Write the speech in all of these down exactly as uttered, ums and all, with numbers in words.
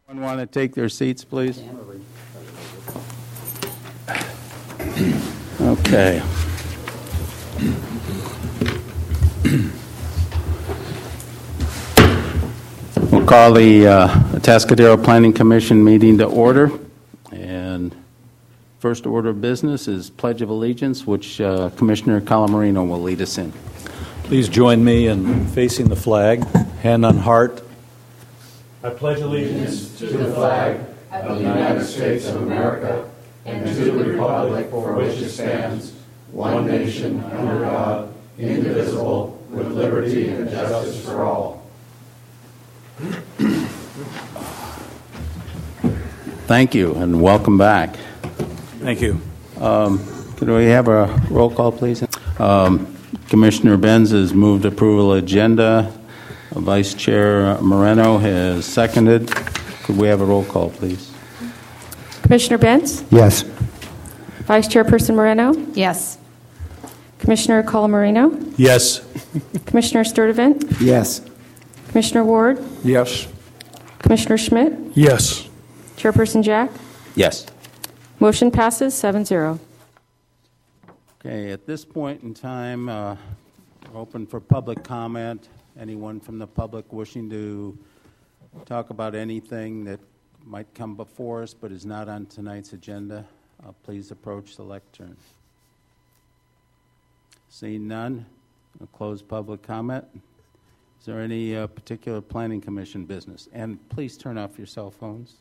Anyone want to take their seats, please? Okay. We'll call the uh, Atascadero Planning Commission meeting to order. And first order of business is Pledge of Allegiance, which uh, Commissioner Calamarino will lead us in. Please join me in facing the flag, hand on heart. I pledge allegiance to the flag of the United States of America and to the republic for which it stands, one nation, under God, indivisible, with liberty and justice for all. Thank you, and welcome back. Thank you. Um, can we have a roll call, please? Um, Commissioner Benz has moved approval agenda. Vice Chair Moreno has seconded. Could we have a roll call, please? Commissioner Benz? Yes. Vice Chairperson Moreno? Yes. Commissioner Colamarino? Yes. Commissioner Sturdivant? Yes. Commissioner Ward? Yes. Commissioner Schmidt? Yes. Chairperson Jack? Yes. Motion passes seven zero. Okay, at this point in time, uh, we're open for public comment. Anyone from the public wishing to talk about anything that might come before us but is not on tonight's agenda, uh, please approach the lectern. Seeing none, I'll close public comment. Is there any uh, particular Planning Commission business? And please turn off your cell phones.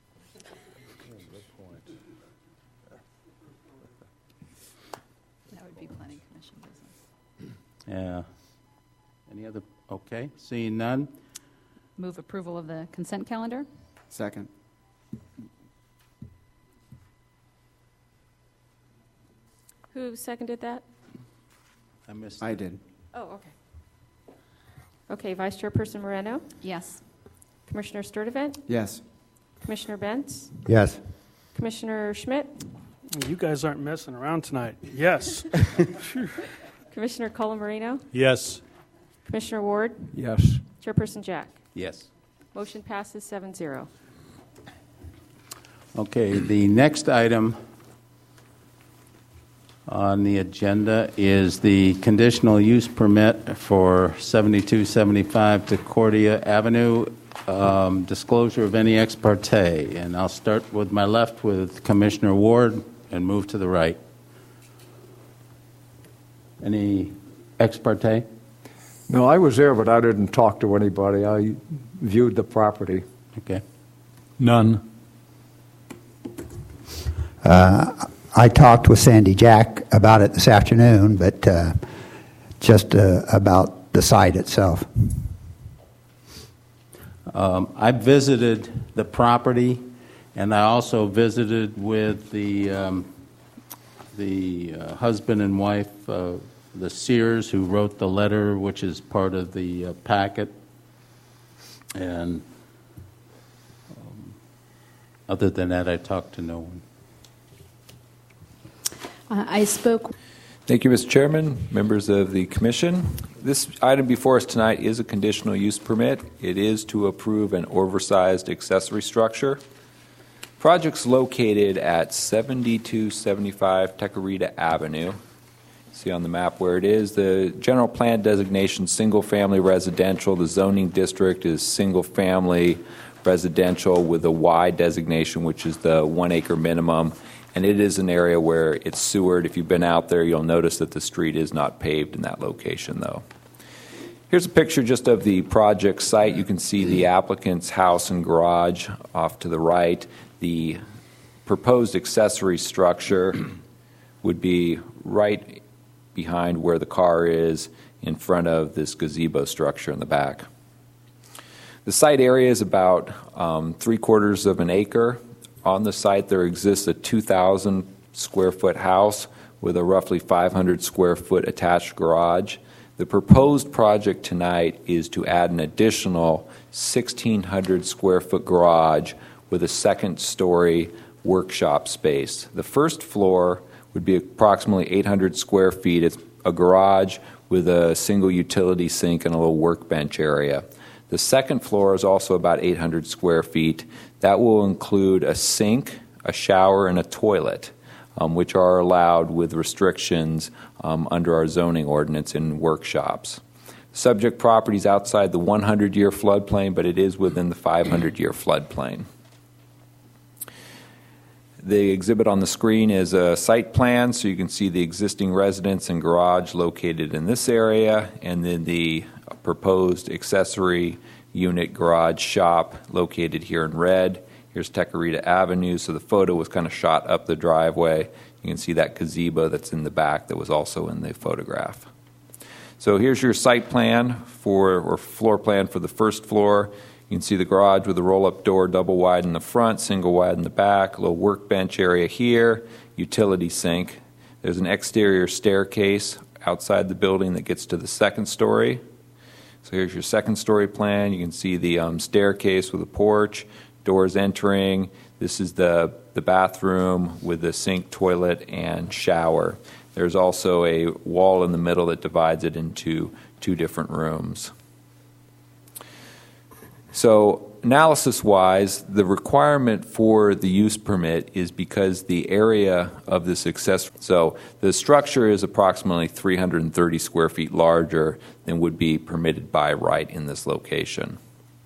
That would be Planning Commission business. Yeah. Any other? Okay. Seeing none. Move approval of the consent calendar. Second. Who seconded that? I missed. I it. did. Oh, okay. Okay, Vice Chairperson Moreno? Yes. Commissioner Sturdivant? Yes. Commissioner Benz? Yes. Commissioner Schmidt? You guys aren't messing around tonight. Yes. Commissioner Colamarino? Yes. Commissioner Ward? Yes. Chairperson Jack? Yes. Motion passes seven zero. Okay, the next item on the agenda is the conditional use permit for seventy-two seventy-five Decordia Avenue, um, disclosure of any ex parte. And I'll start with my left with Commissioner Ward and move to the right. Any ex parte? No, I was there, but I didn't talk to anybody. I viewed the property. Okay. None. Uh, I talked with Sandy Jack about it this afternoon, but uh, just uh, about the site itself. Um, I visited the property, and I also visited with the um, the uh, husband and wife, uh, the Sears, who wrote the letter, which is part of the uh, packet. And um, other than that, I talked to no one. Uh, I spoke. Thank you, Mister Chairman, members of the Commission. This item before us tonight is a conditional use permit. It is to approve an oversized accessory structure. Project's located at seventy-two seventy-five Tecorita Avenue. See on the map where it is. The general plan designation, single-family residential. The zoning district is single-family residential with a Y designation, which is the one-acre minimum. And it is an area where it's sewered. If you've been out there, you'll notice that the street is not paved in that location, though. Here's a picture just of the project site. You can see the applicant's house and garage off to the right. The proposed accessory structure would be right behind where the car is, in front of this gazebo structure in the back. The site area is about um, three quarters of an acre. On the site, there exists a two thousand square foot house with a roughly five hundred square foot attached garage. The proposed project tonight is to add an additional sixteen hundred square foot garage with a second story workshop space. The first floor would be approximately eight hundred square feet. It's a garage with a single utility sink and a little workbench area. The second floor is also about eight hundred square feet. That will include a sink, a shower, and a toilet, um, which are allowed with restrictions um, under our zoning ordinance in workshops. Subject property is outside the one hundred year floodplain, but it is within the five hundred year floodplain. The exhibit on the screen is a site plan, so you can see the existing residence and garage located in this area, and then the proposed accessory unit garage shop located here in red. Here's Tecarita Avenue, so the photo was kind of shot up the driveway. You can see that gazebo that's in the back that was also in the photograph. So here's your site plan for, or floor plan for the first floor. You can see the garage with a roll-up door, double wide in the front, single wide in the back, a little workbench area here, utility sink. There's an exterior staircase outside the building that gets to the second story. So here's your second story plan. You can see the um, staircase with a porch, doors entering. This is the, the bathroom with the sink, toilet, and shower. There's also a wall in the middle that divides it into two different rooms. So analysis-wise, the requirement for the use permit is because the area of this accessory, so the structure is approximately three hundred thirty square feet larger than would be permitted by right in this location.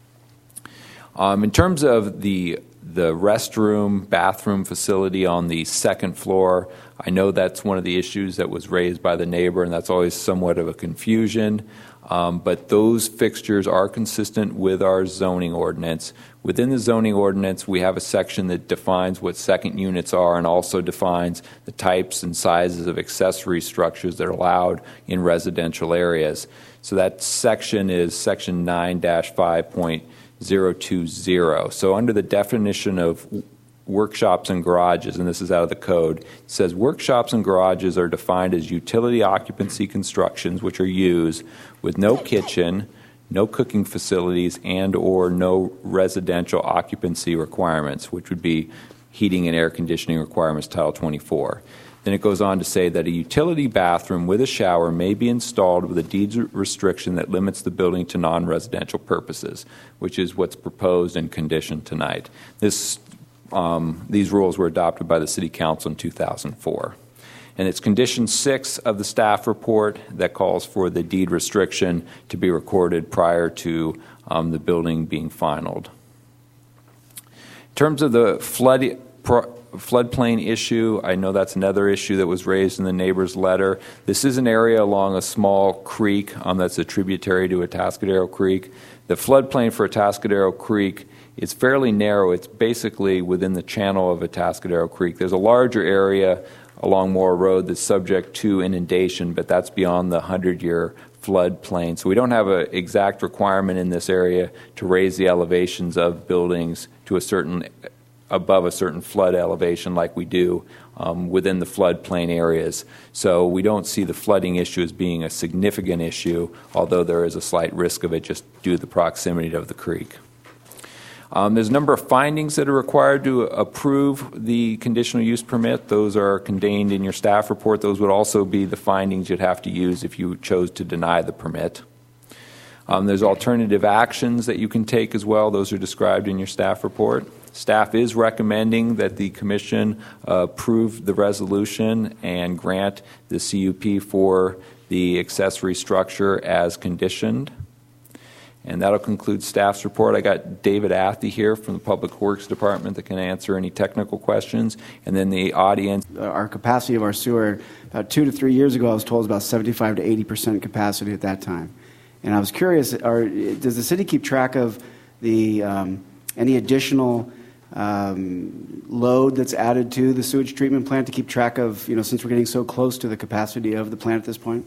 Um, in terms of the the restroom, bathroom facility on the second floor, I know that's one of the issues that was raised by the neighbor, and that's always somewhat of a confusion. Um, but those fixtures are consistent with our zoning ordinance. Within the zoning ordinance, we have a section that defines what second units are and also defines the types and sizes of accessory structures that are allowed in residential areas. So that section is section nine dash five point zero two zero. So under the definition of workshops and garages, and this is out of the code, it says workshops and garages are defined as utility occupancy constructions which are used with no kitchen, no cooking facilities, and or no residential occupancy requirements, which would be heating and air conditioning requirements, Title twenty-four. Then it goes on to say that a utility bathroom with a shower may be installed with a deed restriction that limits the building to non-residential purposes, which is what's proposed and conditioned tonight. This Um, these rules were adopted by the City Council in two thousand four. And it's condition six of the staff report that calls for the deed restriction to be recorded prior to um, the building being finalized. In terms of the flood, pro, floodplain issue, I know that's another issue that was raised in the neighbor's letter. This is an area along a small creek um, that's a tributary to Atascadero Creek. The floodplain for Atascadero Creek, it's fairly narrow. It's basically within the channel of Atascadero Creek. There's a larger area along Moore Road that's subject to inundation, but that's beyond the hundred-year floodplain. So we don't have an exact requirement in this area to raise the elevations of buildings to a certain, above a certain flood elevation like we do um, within the floodplain areas. So we don't see the flooding issue as being a significant issue, although there is a slight risk of it just due to the proximity of the creek. Um, there's a number of findings that are required to approve the conditional use permit. Those are contained in your staff report. Those would also be the findings you'd have to use if you chose to deny the permit. Um, there's alternative actions that you can take as well. Those are described in your staff report. Staff is recommending that the Commission uh, approve the resolution and grant the C U P for the accessory structure as conditioned. And that'll conclude staff's report. I got David Athey here from the Public Works Department that can answer any technical questions. And then the audience. Our capacity of our sewer, about two to three years ago, I was told it was about seventy-five to eighty percent capacity at that time. And I was curious, are, does the city keep track of the um, any additional um, load that's added to the sewage treatment plant to keep track of, you know, since we're getting so close to the capacity of the plant at this point?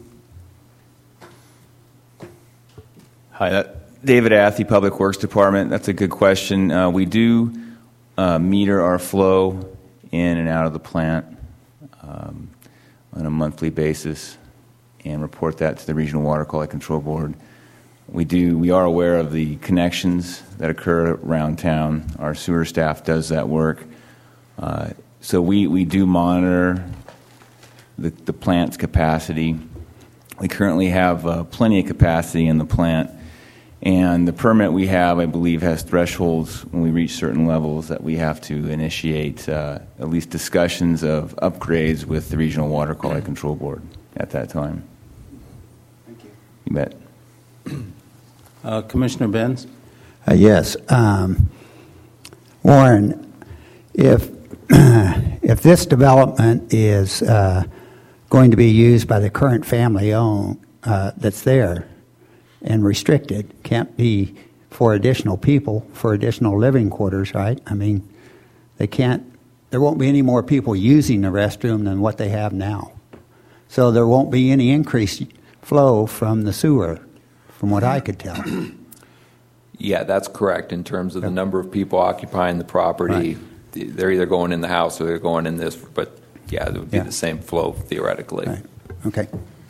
Hi, that. David Athey, Public Works Department. That's a good question. Uh, we do uh, meter our flow in and out of the plant um, on a monthly basis and report that to the Regional Water Quality Control Board. We do. We are aware of the connections that occur around town. Our sewer staff does that work. Uh, so we, we do monitor the, the plant's capacity. We currently have uh, plenty of capacity in the plant. And the permit we have, I believe, has thresholds when we reach certain levels that we have to initiate uh, at least discussions of upgrades with the Regional Water Quality Control Board at that time. Thank you. You bet. Uh, Commissioner Benz? Uh, yes. Um, Warren, if, if this development is uh, going to be used by the current family owned uh, that's there and restricted, can't be for additional people, for additional living quarters, right? I mean, they can't, there won't be any more people using the restroom than what they have now. So there won't be any increased flow from the sewer, from what I could tell. Yeah, that's correct in terms of the number of people occupying the property. Right. They're either going in the house or they're going in this, but yeah, it would be yeah. the same flow theoretically. Right. Okay.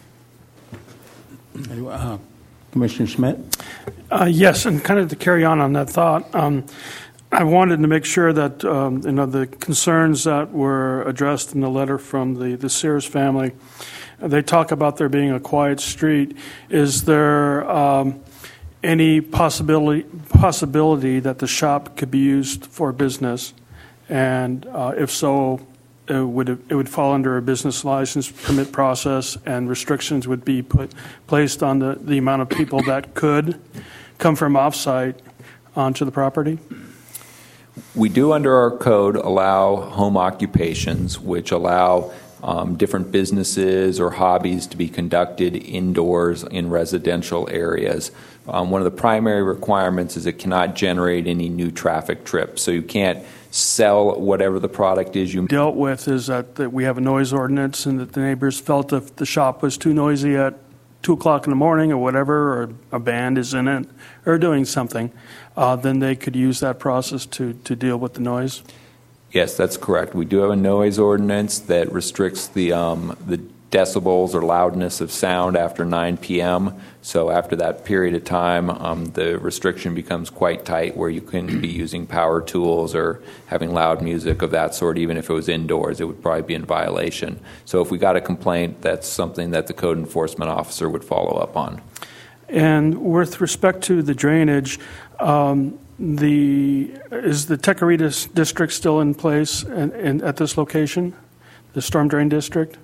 Uh, Commissioner Schmidt? Uh, yes, and kind of to carry on on that thought, um, I wanted to make sure that um, you know the concerns that were addressed in the letter from the, the Sears family, they talk about there being a quiet street. Is there um, any possibility possibility that the shop could be used for business? And uh, if so, it would it would fall under a business license permit process, and restrictions would be put placed on the, the amount of people that could come from offsite onto the property? We do, under our code, allow home occupations, which allow um, different businesses or hobbies to be conducted indoors in residential areas. Um, one of the primary requirements is it cannot generate any new traffic trips, so you can't sell whatever the product is you dealt with is that, that we have a noise ordinance, and that the neighbors felt if the shop was too noisy at two o'clock in the morning or whatever, or a band is in it or doing something, uh, then they could use that process to, to deal with the noise. Yes, that's correct. We do have a noise ordinance that restricts the um, the decibels or loudness of sound after nine p.m. So after that period of time, um, the restriction becomes quite tight, where you couldn't be using power tools or having loud music of that sort. Even if it was indoors, it would probably be in violation. So if we got a complaint, that's something that the code enforcement officer would follow up on. And with respect to the drainage, um, the is the Tecaritas district still in place and, and at this location, the storm drain district?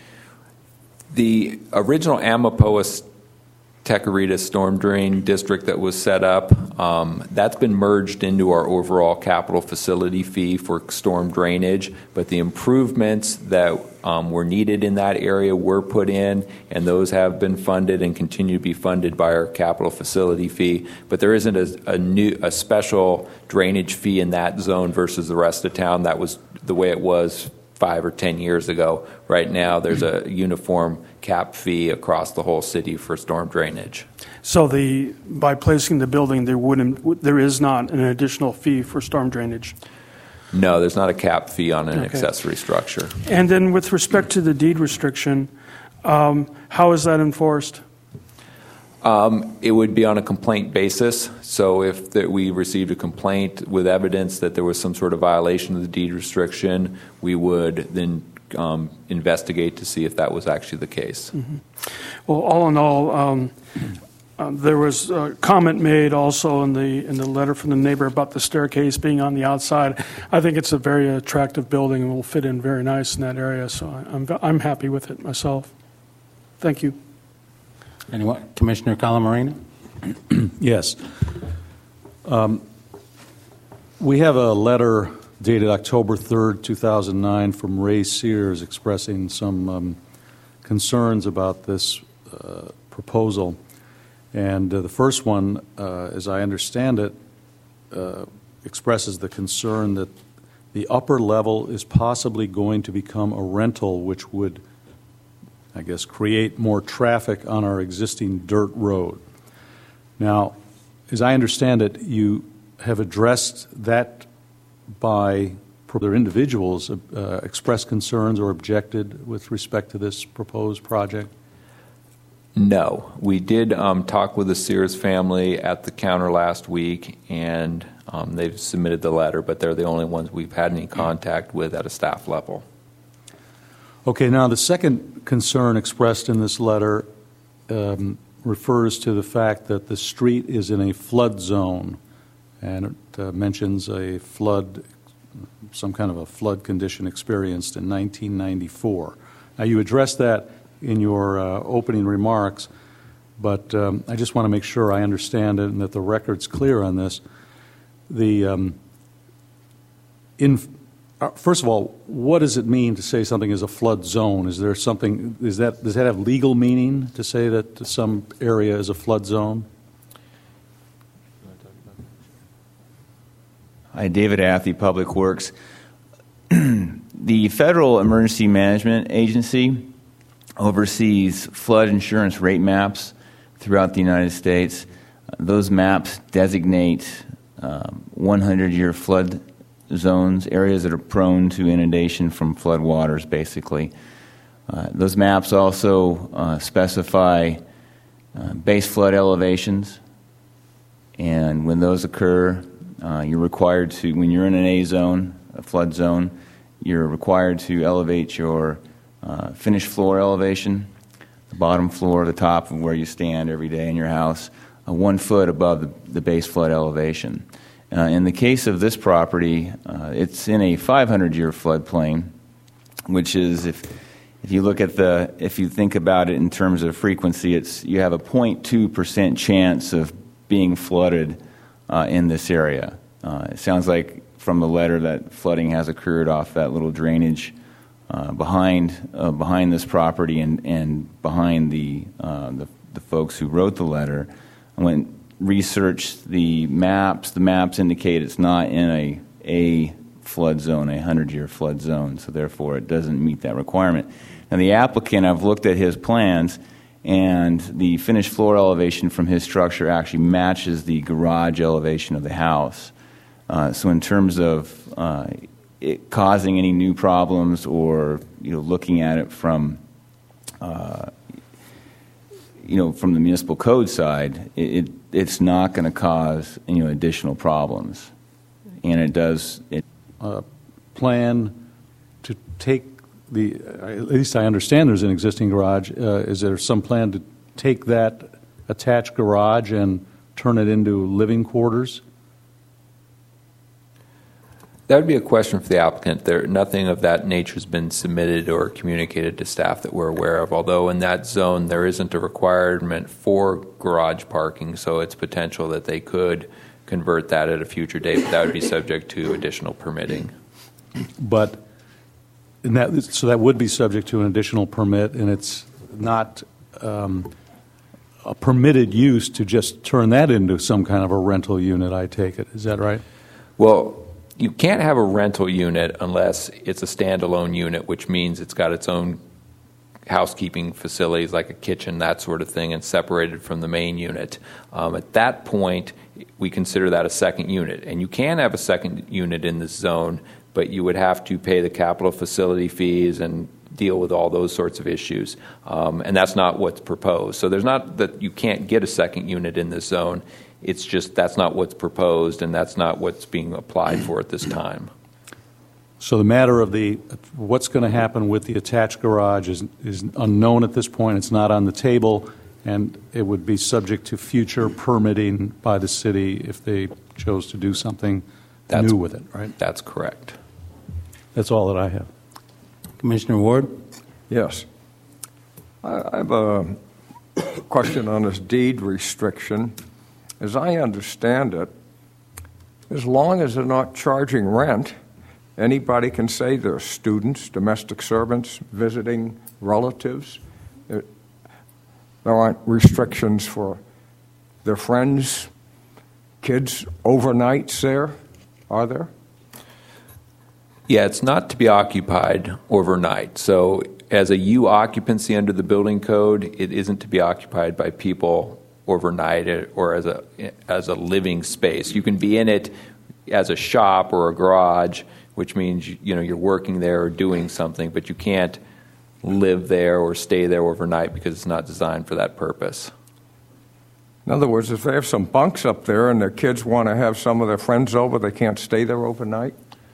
The original Amapoa Tecaritas storm drain district that was set up, um, that's been merged into our overall capital facility fee for storm drainage, but the improvements that um, were needed in that area were put in, and those have been funded and continue to be funded by our capital facility fee. But there isn't a, a new a special drainage fee in that zone versus the rest of town. That was the way it was five or ten years ago. Right now, there's a uniform cap fee across the whole city for storm drainage. So the by placing the building, there wouldn't there is not an additional fee for storm drainage? No, there's not a cap fee on an Okay. accessory structure. And then with respect to the deed restriction, um, how is that enforced? Um, it would be on a complaint basis. So if the, we received a complaint with evidence that there was some sort of violation of the deed restriction, we would then um, investigate to see if that was actually the case. Mm-hmm. Well, all in all, um, uh, there was a comment made also in the in the letter from the neighbor about the staircase being on the outside. I think it's a very attractive building and will fit in very nice in that area. So I, I'm I'm happy with it myself. Thank you. Anyone? Commissioner Calamorino? Yes. Um, we have a letter dated October third, two thousand nine from Ray Sears expressing some um, concerns about this uh, proposal. And uh, the first one, uh, as I understand it, uh, expresses the concern that the upper level is possibly going to become a rental, which would, I guess, create more traffic on our existing dirt road. Now, as I understand it, you have addressed that by other individuals uh, expressed concerns or objected with respect to this proposed project? No. We did um, talk with the Sears family at the counter last week, and um, they've submitted the letter, but they're the only ones we've had any contact with at a staff level. Okay, now the second concern expressed in this letter um, refers to the fact that the street is in a flood zone, and it uh, mentions a flood, some kind of a flood condition experienced in nineteen ninety-four. Now, you addressed that in your uh, opening remarks, but um, I just want to make sure I understand it and that the record's clear on this. The um, in uh, first of all, what does it mean to say something is a flood zone? Is there something? Is that does that have legal meaning to say that some area is a flood zone? Hi, David Athey, Public Works. The Federal Emergency Management Agency oversees flood insurance rate maps throughout the United States. Those maps designate um, hundred-year flood zones, areas that are prone to inundation from flood waters, basically. Uh, those maps also uh, specify uh, base flood elevations, and when those occur, uh, you're required to, when you're in an A zone, a flood zone, you're required to elevate your uh, finished floor elevation, the bottom floor, the top of where you stand every day in your house, uh, one foot above the, the base flood elevation. Uh, in the case of this property, uh, it's in a five hundred year floodplain, which is, if if you look at the, if you think about it in terms of frequency, it's you have a zero point two percent chance of being flooded uh, in this area. Uh, it sounds like from the letter that flooding has occurred off that little drainage uh, behind uh, behind this property and and behind the, uh, the the folks who wrote the letter. I went researched the maps. The maps indicate it's not in a a flood zone, a hundred-year flood zone, so therefore it doesn't meet that requirement. Now, the applicant, I've looked at his plans, and the finished floor elevation from his structure actually matches the garage elevation of the house. Uh, so in terms of uh, it causing any new problems or, you know, looking at it from uh, you know, from the municipal code side, it, it it's not going to cause, you know, additional problems, and it does it. Uh, plan to take the. At least I understand there's an existing garage. Uh, is there some plan to take that attached garage and turn it into living quarters? That would be a question for the applicant. There, nothing of that nature has been submitted or communicated to staff that we're aware of, although in that zone there isn't a requirement for garage parking, so it's potential that they could convert that at a future date, but that would be subject to additional permitting. But in that, so that would be subject to an additional permit, and it's not um, a permitted use to just turn that into some kind of a rental unit, I take it. Is that right? Well, you can't have a rental unit unless it's a standalone unit, which means it's got its own housekeeping facilities like a kitchen, that sort of thing, and separated from the main unit. Um, at that point, we consider that a second unit. And you can have a second unit in this zone, but you would have to pay the capital facility fees and deal with all those sorts of issues. Um, and that's not what's proposed. So there's not that you can't get a second unit in this zone. It's just that's not what's proposed, and that's not what's being applied for at this time. So the matter of the what's going to happen with the attached garage is is unknown at this point. It's not on the table, and it would be subject to future permitting by the city if they chose to do something that's, new with it, right? That's correct. That's all that I have. Commissioner Ward? Yes. I, I have a question on this deed restriction. As I understand it, as long as they're not charging rent, anybody can say they're students, domestic servants, visiting relatives. There, there aren't restrictions for their friends, kids, overnights there, are there? Yeah, it's not to be occupied overnight. So as a U occupancy under the building code, it isn't to be occupied by people overnight or as a as a living space. You can be in it as a shop or a garage, which means you know you're working there or doing something, but you can't live there or stay there overnight because it's not designed for that purpose. In other words, if they have some bunks up there and their kids want to have some of their friends over, they can't stay there overnight?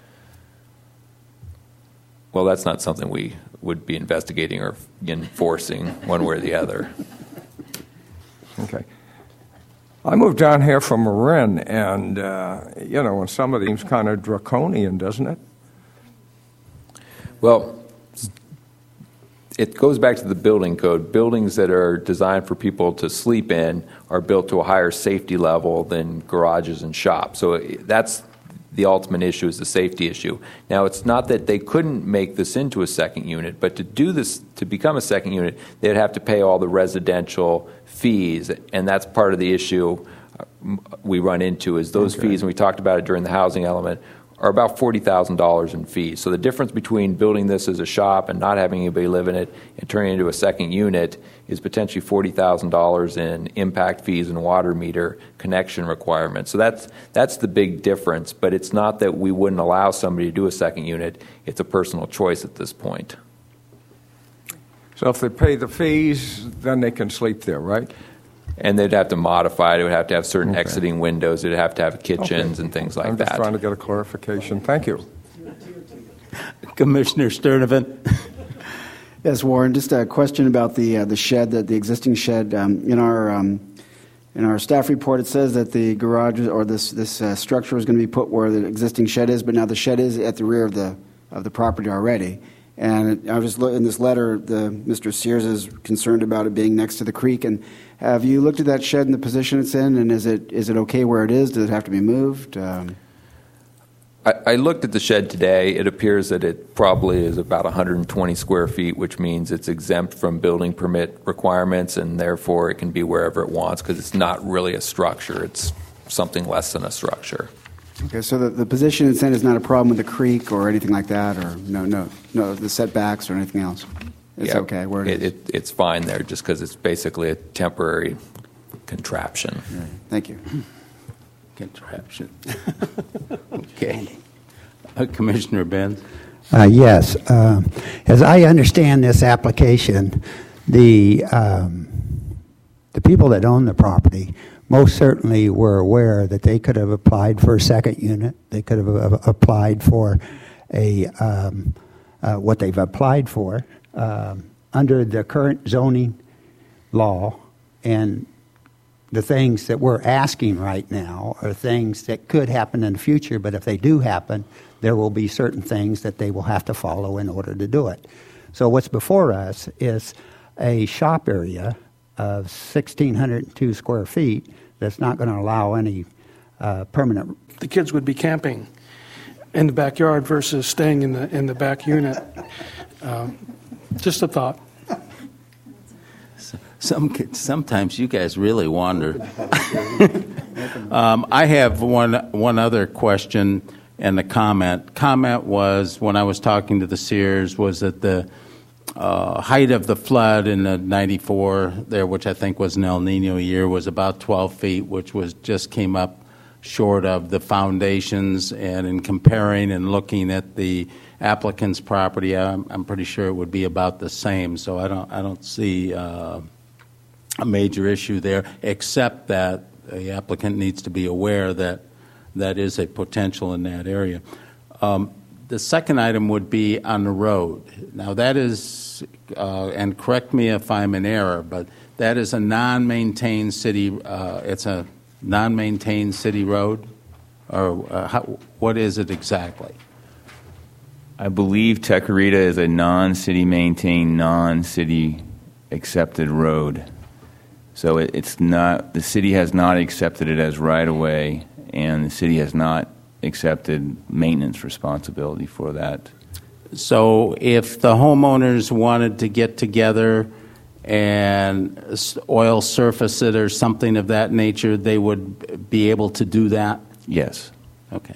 Well, that's not something we would be investigating or enforcing one way or the other. Okay. I moved down here from Marin, and, uh, you know, and some of these seems kind of draconian, doesn't it? Well, it goes back to the building code. Buildings that are designed for people to sleep in are built to a higher safety level than garages and shops. So that's the ultimate issue, is the safety issue. Now, it's not that they couldn't make this into a second unit, but to do this, to become a second unit, they'd have to pay all the residential fees, and that's part of the issue we run into, is those Okay. fees, and we talked about it during the housing element, are about forty thousand dollars in fees. So the difference between building this as a shop and not having anybody live in it and turning it into a second unit is potentially forty thousand dollars in impact fees and water meter connection requirements. So that's that's the big difference, but it's not that we wouldn't allow somebody to do a second unit. It's a personal choice at this point. So if they pay the fees, then they can sleep there, right? And they'd have to modify it. It would have to have certain Okay. exiting windows. It would have to have kitchens Okay. and things like I'm just that. trying to get a clarification. Thank you. Commissioner Sturdivant? Yes, Warren, just a question about the uh, the shed, that the existing shed. Um, in our um, in our staff report, it says that the garage or this this uh, structure is going to be put where the existing shed is, but now the shed is at the rear of the of the property already. And I was just look, in this letter, the Mister Sears is concerned about it being next to the creek. And have you looked at that shed and the position it's in? And is it is it okay where it is? Does it have to be moved? Um, I, I looked at the shed today. It appears that it probably is about one hundred twenty square feet, which means it's exempt from building permit requirements, and therefore it can be wherever it wants because it's not really a structure. It's something less than a structure. Okay, so the, the position it's in is not a problem with the creek or anything like that, or no, no, no, the setbacks or anything else. It's Yeah, okay where it is. It, it's fine there just because it's basically a temporary contraption. Right. Thank you. Contraption. Okay. Uh, Commissioner Benz? Uh, yes. Uh, as I understand this application, the um, the people that own the property most certainly were aware that they could have applied for a second unit. They could have uh, applied for a um, uh, what they've applied for um, under the current zoning law, and the things that we're asking right now are things that could happen in the future, but if they do happen, there will be certain things that they will have to follow in order to do it. So what's before us is a shop area of one thousand six hundred two square feet that's not going to allow any uh, permanent. The kids would be camping in the backyard versus staying in the in the back unit. Um, just a thought. Some kids- sometimes you guys really wander. um, I have one one other question and a comment. Comment was, when I was talking to the Sears, was that the uh, height of the flood in the ninety-four there, which I think was an El Nino year, was about twelve feet, which was just came up short of the foundations. And in comparing and looking at the applicant's property, I'm, I'm pretty sure it would be about the same. So I don't I don't see uh, a major issue there, except that the applicant needs to be aware that that is a potential in that area. Um, the second item would be on the road. Now that is, uh, and correct me if I'm in error, but that is a non-maintained city. Uh, it's a non-maintained city road, or uh, how, what is it exactly? I believe Tecorita is a non-city maintained, non-city accepted road. So it, it's not, the city has not accepted it as right-of-way, and the city has not accepted maintenance responsibility for that. So if the homeowners wanted to get together and s- oil surface it or something of that nature, they would be able to do that? Yes. Okay.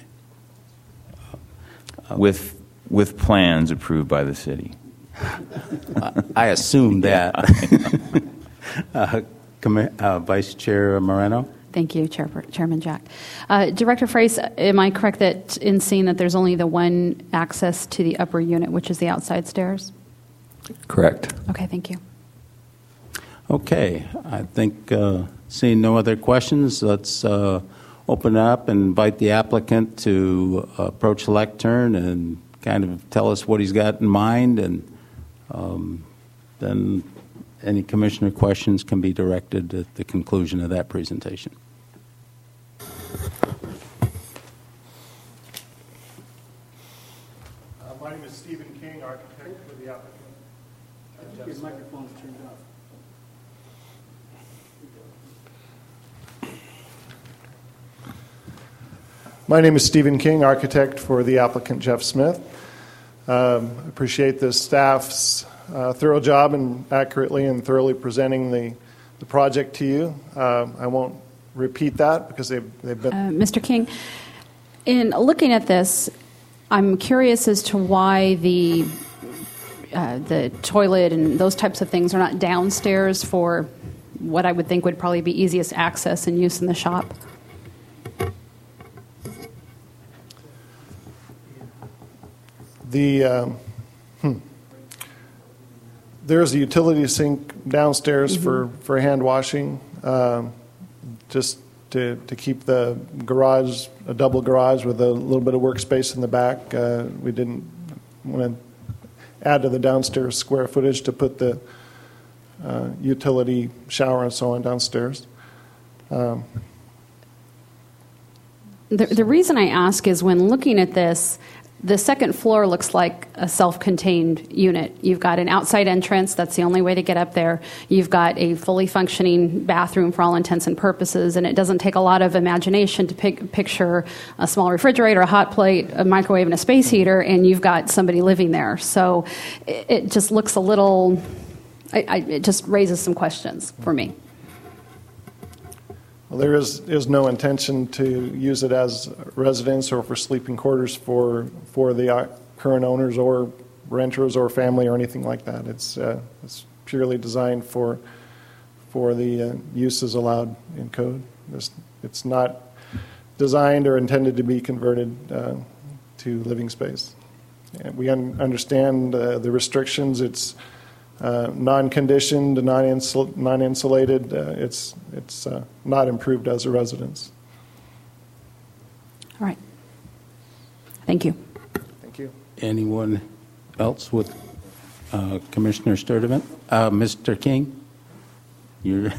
With with plans approved by the city. I assume that. uh, Commi- uh, Vice Chair Moreno? Thank you, Chair, Chairman Jack. Uh, Director Frace, am I correct that in seeing that there's only the one access to the upper unit, which is the outside stairs? Correct. Okay, thank you. Okay. I think, uh, seeing no other questions, let's uh, open up and invite the applicant to uh, approach the lectern and kind of tell us what he's got in mind, and um, then any commissioner questions can be directed at the conclusion of that presentation. Uh, my name is Stephen King, architect for the applicant. I think your microphone's turned off. My name is Stephen King, architect for the applicant Jeff Smith. Um, I appreciate the staff's uh, thorough job in accurately and thoroughly presenting the, the project to you. Uh, I won't repeat that because they've, they've been... Uh, Mister King, in looking at this, I'm curious as to why the uh, the toilet and those types of things are not downstairs for what I would think would probably be easiest access and use in the shop. The um, hmm. There's a utility sink downstairs mm-hmm. for, for hand washing, um, just to, to keep the garage, a double garage with a little bit of workspace in the back. Uh, we didn't want to add to the downstairs square footage to put the uh, utility shower and so on downstairs. Um, the, the reason I ask is when looking at this, the second floor looks like a self-contained unit. You've got an outside entrance. That's the only way to get up there. You've got a fully functioning bathroom for all intents and purposes, and it doesn't take a lot of imagination to pic- picture a small refrigerator, a hot plate, a microwave, and a space heater, and you've got somebody living there. So it, it just looks a little... I, I, it just raises some questions for me. Well, there is, is no intention to use it as residence or for sleeping quarters for for the uh, current owners or renters or family or anything like that. It's uh, it's purely designed for for the uh, uses allowed in code. It's, it's not designed or intended to be converted uh, to living space. And we un- understand uh, the restrictions. It's Uh, non-conditioned, non-insul- non-insulated. Uh, it's it's uh, not improved as a residence. All right. Thank you. Thank you. Anyone else with uh, Commissioner Sturdivant? Uh, Mister King? You're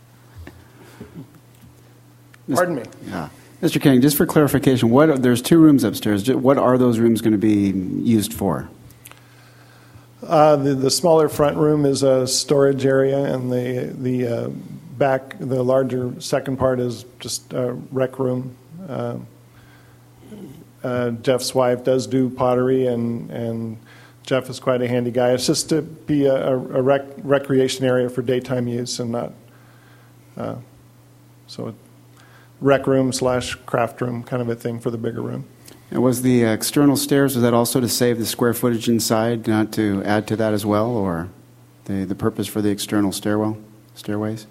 Pardon me. Yeah. Mister King, just for clarification, what there's two rooms upstairs. What are those rooms going to be used for? Uh, the, the smaller front room is a storage area, and the the uh, back, the larger second part is just a rec room. Uh, uh, Jeff's wife does do pottery, and, and Jeff is quite a handy guy. It's just to be a, a rec, recreation area for daytime use, and not uh, so rec room slash craft room kind of a thing for the bigger room. And was the external stairs, was that also to save the square footage inside, not to add to that as well, or the, the purpose for the external stairwell, stairways?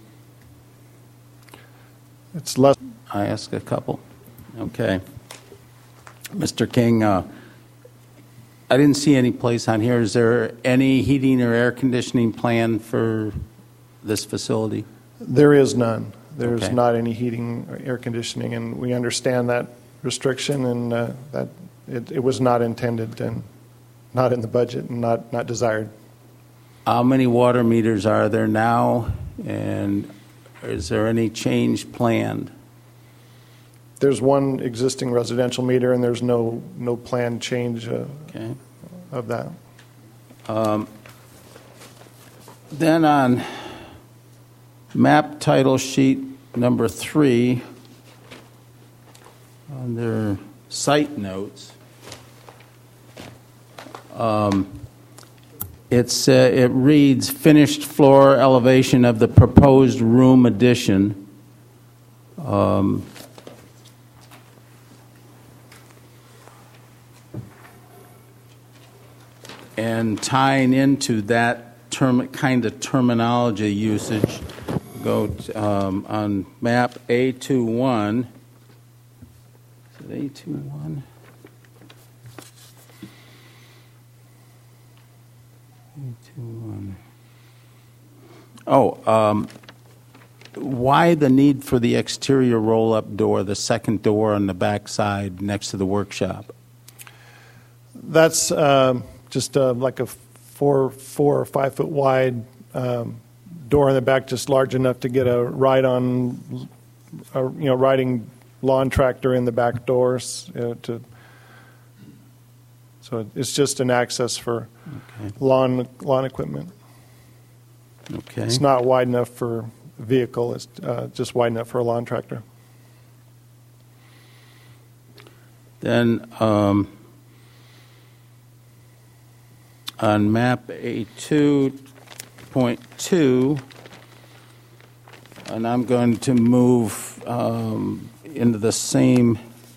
It's less. I ask a couple. Okay. Mister King, uh, I didn't see any place on here. Is there any heating or air conditioning plan for this facility? There is none. There's Okay. not any heating or air conditioning, and we understand that restriction, and uh, that it, it was not intended and not in the budget and not, not desired. How many water meters are there now, and is there any change planned? There's one existing residential meter, and there's no no planned change uh, Okay. of that. Um, then on map title sheet number three, under site notes, um, it's uh, it reads finished floor elevation of the proposed room addition. Um, and tying into that term, kind of terminology usage, go to, um, on map A twenty-one. Is it A twenty-one? A twenty-one. Oh, um, why the need for the exterior roll-up door, the second door on the back side next to the workshop? That's um, just uh, like a four four or five foot wide um, door in the back just large enough to get a ride on, a, you know, riding lawn tractor in the back doors. Uh, to so it's just an access for Okay. lawn lawn equipment. Okay. It's not wide enough for a vehicle. It's uh, just wide enough for a lawn tractor. Then um, on map A two point two, and I'm going to move um, into the same,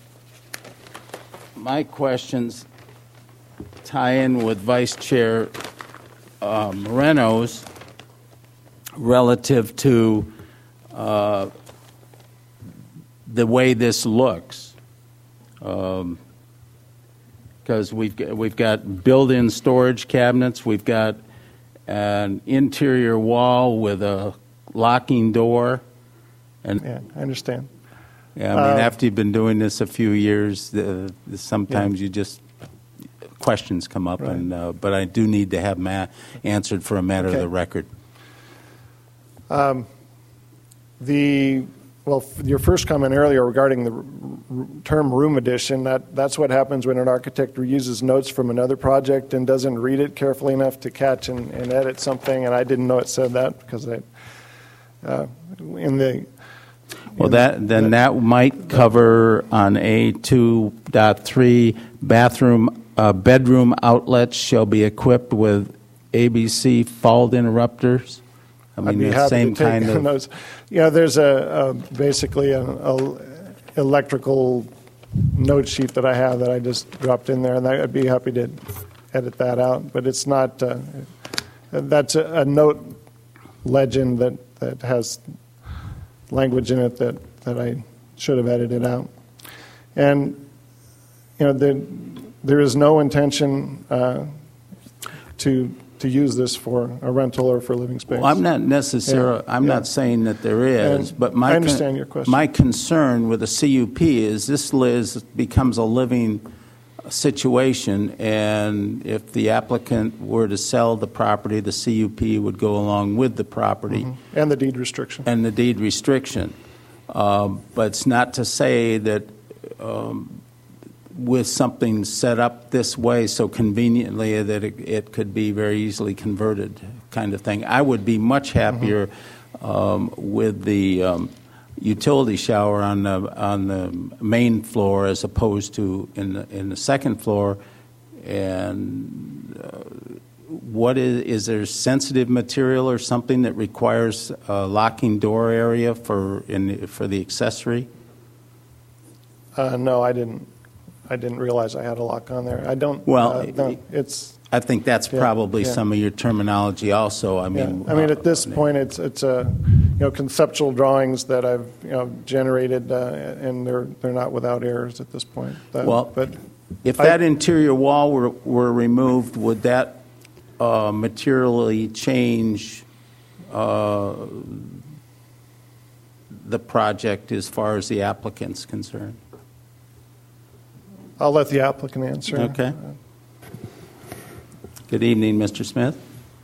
my questions tie in with Vice Chair uh, Moreno's relative to uh, the way this looks. Um, because we've got, we've got built-in storage cabinets, we've got an interior wall with a locking door, and Yeah, I understand. yeah, I mean, Uh, after you've been doing this a few years, the, the, sometimes you just questions come up, Right. and uh, but I do need to have ma- answered for a matter Okay. of the record. Um, the well, f- your first comment earlier regarding the r- r- term room addition, that, that's what happens when an architect reuses notes from another project and doesn't read it carefully enough to catch and, and edit something, and I didn't know it said that because I, uh, in the... Well, in that then the- that might cover on A two point three, bathroom, uh, bedroom outlets shall be equipped with A B C fault interrupters. I I'd mean, be the happy same to take kind of. those. Yeah, there's a, a basically an a electrical note sheet that I have that I just dropped in there, and I'd be happy to edit that out. But it's not. Uh, that's a, a note legend that, that has language in it that, that I should have edited out. And you know, there there is no intention uh, to. to use this for a rental or for living space. Well, I'm not necessarily. Yeah, I'm yeah. not saying that there is, And but my I understand your question. My concern with the C U P is this liz becomes a living situation, and if the applicant were to sell the property, the C U P would go along with the property Mm-hmm. And the deed restriction. and the deed restriction. Um, but it's not to say that. Um, with something set up this way so conveniently that it, it could be very easily converted kind of thing. I would be much happier Mm-hmm. um, with the um, utility shower on the on the main floor as opposed to in the, in the second floor. And uh, what is is there sensitive material or something that requires a locking door area for in for the accessory? Uh, no, I didn't. I didn't realize I had a lock on there. I don't. Well, uh, no, it's. I think that's Yeah, probably yeah. some of your terminology also. I Yeah. mean, I mean, at this uh, point, it's it's a, you know, conceptual drawings that I've you know generated, uh, and they're they're not without errors at this point. Uh, Well, but if I- that interior wall were, were removed, would that uh, materially change uh, the project as far as the applicant's concerned? I'll let the applicant answer. Okay. Good evening, Mister Smith.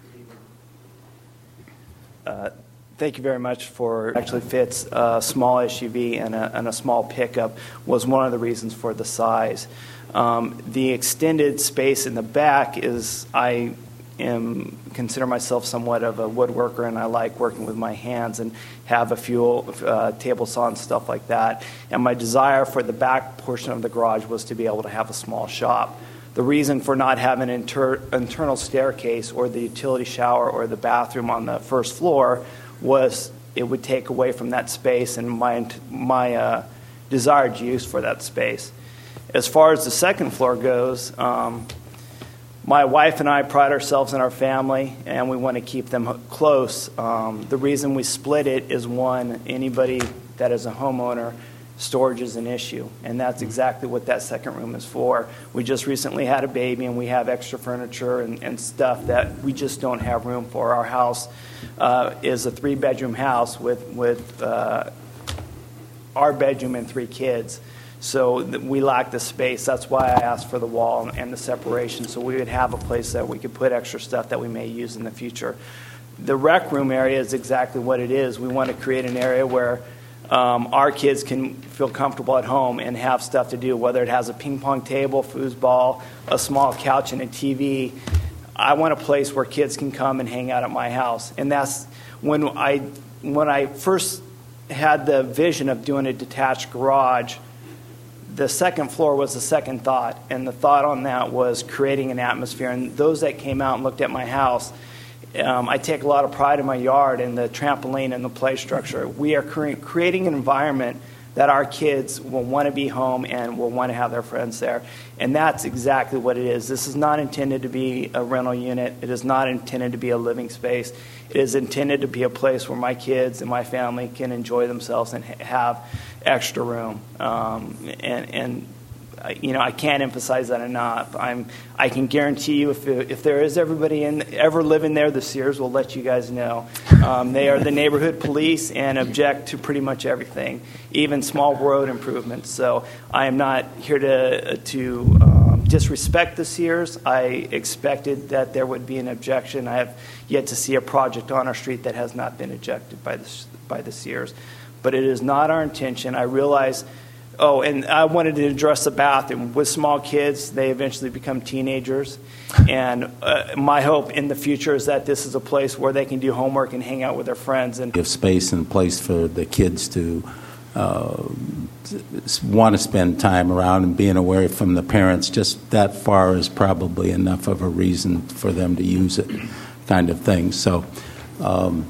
Uh, Thank you very much for actually fits a small S U V and a, and a small pickup was one of the reasons for the size. Um, the extended space in the back is I am consider myself somewhat of a woodworker, and I like working with my hands and have a few uh, table saw and stuff like that. And my desire for the back portion of the garage was to be able to have a small shop. The reason for not having an inter- internal staircase or the utility shower or the bathroom on the first floor was it would take away from that space and my my uh, desired use for that space. As far as the second floor goes, um, my wife and I pride ourselves in our family, and we want to keep them close. Um, the reason we split it is, one, anybody that is a homeowner, storage is an issue, and that's exactly what that second room is for. We just recently had a baby, and we have extra furniture and, and stuff that we just don't have room for. Our house uh, is a three-bedroom house with, with uh, our bedroom and three kids. So th- we lack the space. That's why I asked for the wall and the separation, so we would have a place that we could put extra stuff that we may use in the future. the rec room area is exactly what it is. We want to create an area where um, our kids can feel comfortable at home and have stuff to do, whether it has a ping pong table, foosball, a small couch, and a T V. I want a place where kids can come and hang out at my house. And that's when I, when I first had the vision of doing a detached garage, the second floor was the second thought. And the thought on that was creating an atmosphere. And those that came out and looked at my house, Um, I take a lot of pride in my yard and the trampoline and the play structure. We are cre- creating an environment that our kids will want to be home and will want to have their friends there. And that's exactly what it is. This is not intended to be a rental unit. It is not intended to be a living space. It is intended to be a place where my kids and my family can enjoy themselves and ha- have extra room. Um, and, and you know, I can't emphasize that enough. I'm, I can guarantee you, if if there is everybody in ever living there, the Sears will let you guys know. Um, they are the neighborhood police and object to pretty much everything, even small road improvements. So I am not here to to um, disrespect the Sears. I expected that there would be an objection. I have yet to see a project on our street that has not been ejected by the by the Sears, but it is not our intention. I realize. Oh, and I wanted to address the bathroom. With small kids, they eventually become teenagers. And uh, my hope in the future is that this is a place where they can do homework and hang out with their friends. And give space and place for the kids to uh, want to spend time around and being away from the parents. Just that far is probably enough of a reason for them to use it, kind of thing. So um,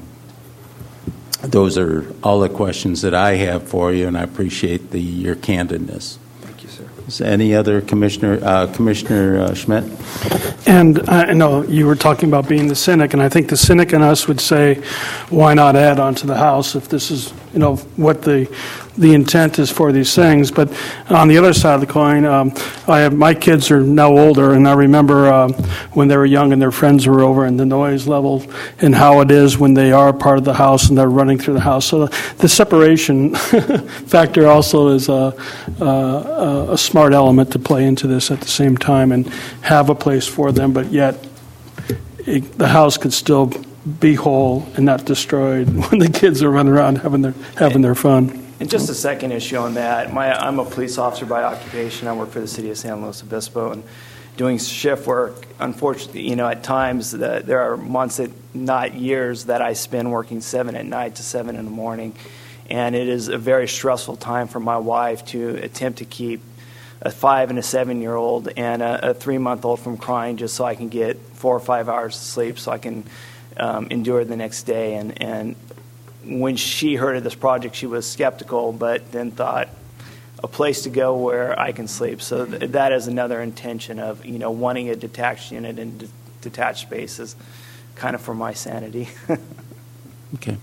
those are all the questions that I have for you, and I appreciate the your candidness. Thank you, sir. Is any other commissioner, uh, Commissioner uh, Schmidt? And I know you were talking about being the cynic, and I think the cynic in us would say, why not add on to the house if this is, you know, what the the intent is for these things. But on the other side of the coin, um, I have my kids are now older, and I remember um, when they were young and their friends were over, and the noise level and how it is when they are part of the house and they're running through the house. So the, the separation factor also is a, a, a smart element to play into this at the same time and have a place for them, but yet it, the house could still be whole and not destroyed when the kids are running around having their having their fun. And just a second issue on that. My, I'm a police officer by occupation. I work for the city of San Luis Obispo and doing shift work. Unfortunately, you know, at times the, there are months, that, not years, that I spend working seven at night to seven in the morning, and it is a very stressful time for my wife to attempt to keep a five and a seven-year-old and a, a three-month-old from crying just so I can get four or five hours of sleep so I can um, endure the next day. And, and when she heard of this project, she was skeptical, but then thought a place to go where I can sleep. So th- that is another intention of, you know, wanting a detached unit and d- detached spaces, kind of for my sanity. Okay.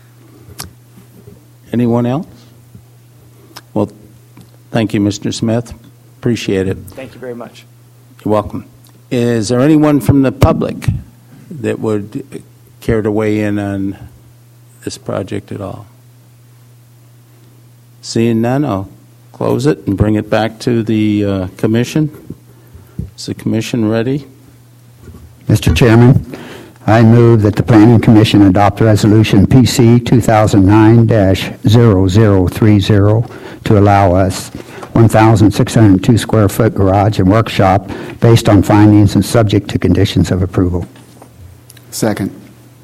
Anyone else? Well, thank you, Mister Smith. Appreciate it. Thank you very much. You're welcome. Is there anyone from the public that would care to weigh in on this project at all? Seeing none, I'll close it and bring it back to the uh, commission. Is the commission ready? Mister Chairman, I move that the Planning Commission adopt Resolution P C two thousand nine dash zero zero three zero to allow us one thousand six hundred two square foot garage and workshop based on findings and subject to conditions of approval. Second.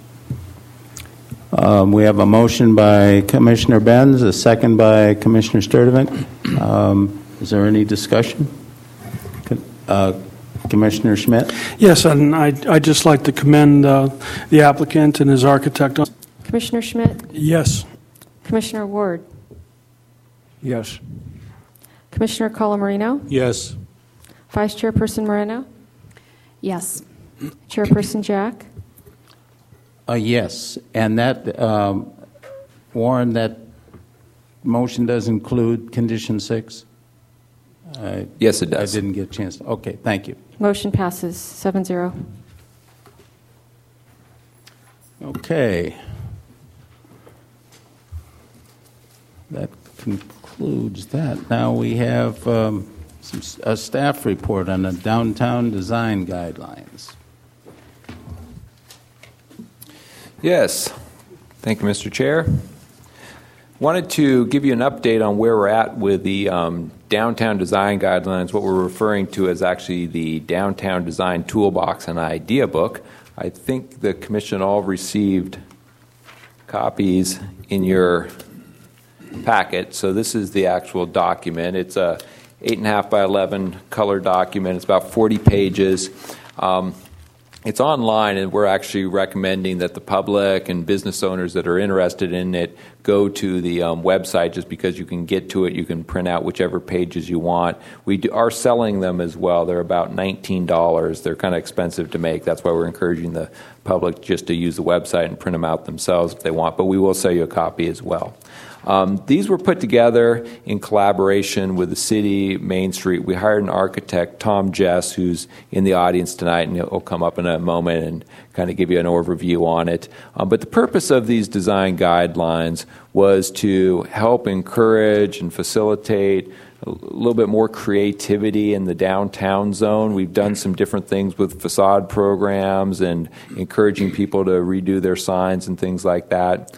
Um, we have a motion by Commissioner Benz, a second by Commissioner Sturdivant. Um, is there any discussion? Uh, Commissioner Schmidt? Yes, and I'd, I'd just like to commend uh, the applicant and his architect. Commissioner Schmidt? Yes. Commissioner Ward? Yes. Commissioner Colamarino? Yes. Vice Chairperson Moreno? Yes. Chairperson Jack? Uh, yes, and that, um, Warren, that motion does include condition six? I, Yes, it does. I didn't get a chance. Okay, thank you. Motion passes seven zero. Okay. That concludes that. Now we have um, some, a staff report on the downtown design guidelines. Yes. Thank you, Mister Chair. Wanted to give you an update on where we're at with the um, downtown design guidelines. What we're referring to as actually the downtown design toolbox and idea book. I think the commission all received copies in your packet. So this is the actual document. It's a eight and a half by eleven color document. It's about forty pages. Um, It's online, and we're actually recommending that the public and business owners that are interested in it go to the um, website, just because you can get to it. You can print out whichever pages you want. We do, are selling them as well. They're about nineteen dollars. They're kind of expensive to make. That's why we're encouraging the public just to use the website and print them out themselves if they want, but we will sell you a copy as well. Um, these were put together in collaboration with the city, Main Street. We hired an architect, Tom Jess, who's in the audience tonight, and he'll come up in a moment and kind of give you an overview on it. Um, but the purpose of these design guidelines was to help encourage and facilitate a little bit more creativity in the downtown zone. We've done some different things with facade programs and encouraging people to redo their signs and things like that.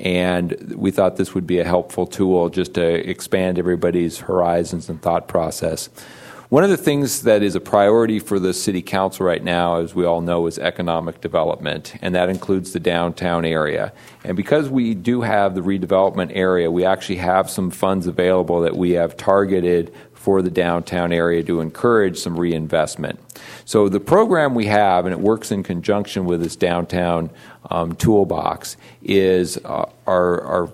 And we thought this would be a helpful tool just to expand everybody's horizons and thought process. One of the things that is a priority for the City Council right now, as we all know, is economic development, and that includes the downtown area. And because we do have the redevelopment area, we actually have some funds available that we have targeted for the downtown area to encourage some reinvestment. So the program we have, and it works in conjunction with this downtown um, toolbox, is uh, our, our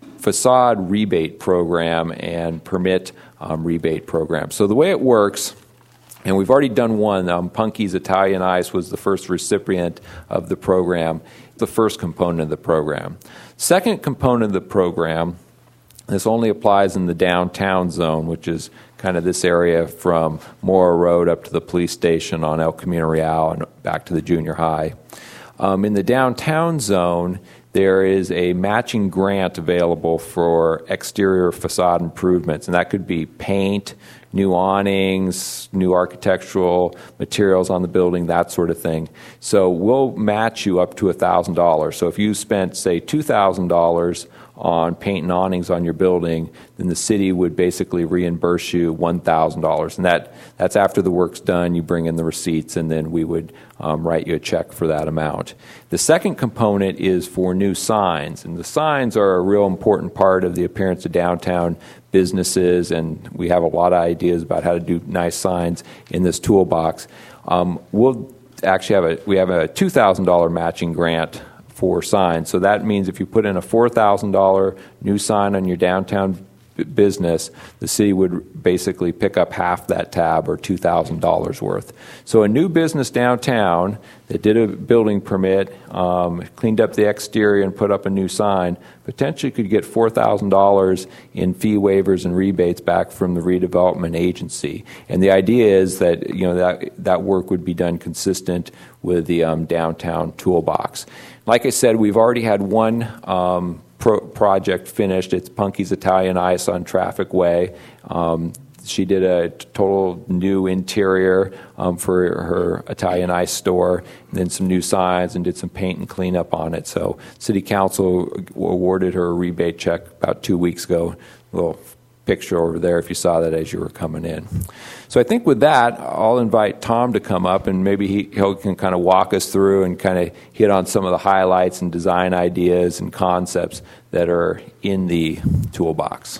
facade rebate program and permit um, rebate program. So the way it works, and we've already done one, um, Punky's Italian Ice was the first recipient of the program, the first component of the program. Second component of the program, this only applies in the downtown zone, which is kind of this area from Mora Road up to the police station on El Camino Real and back to the junior high. Um, in the downtown zone, there is a matching grant available for exterior facade improvements, and that could be paint, new awnings, new architectural materials on the building, that sort of thing. So we'll match you up to one thousand dollars. So if you spent, say, two thousand dollars on paint and awnings on your building, then the city would basically reimburse you one thousand dollars. And that, that's after the work's done, you bring in the receipts, and then we would um, write you a check for that amount. The second component is for new signs, and the signs are a real important part of the appearance of downtown businesses, and we have a lot of ideas about how to do nice signs in this toolbox. Um, we'll actually have a, we have a two thousand dollars matching grant for signs. So that means if you put in a four thousand dollars new sign on your downtown b- business, the city would basically pick up half that tab, or two thousand dollars worth. So a new business downtown that did a building permit, um, cleaned up the exterior and put up a new sign, potentially could get four thousand dollars in fee waivers and rebates back from the redevelopment agency. And the idea is that, you know, that, that work would be done consistent with the um, downtown toolbox. Like I said, we've already had one um, pro- project finished. It's Punky's Italian Ice on Traffic Way. Um, she did a t- total new interior um, for her Italian Ice store, and then some new signs, and did some paint and cleanup on it. So City Council awarded her a rebate check about two weeks ago. A little picture over there if you saw that as you were coming in. So I think with that, I'll invite Tom to come up, and maybe he he can kind of walk us through and kind of hit on some of the highlights and design ideas and concepts that are in the toolbox.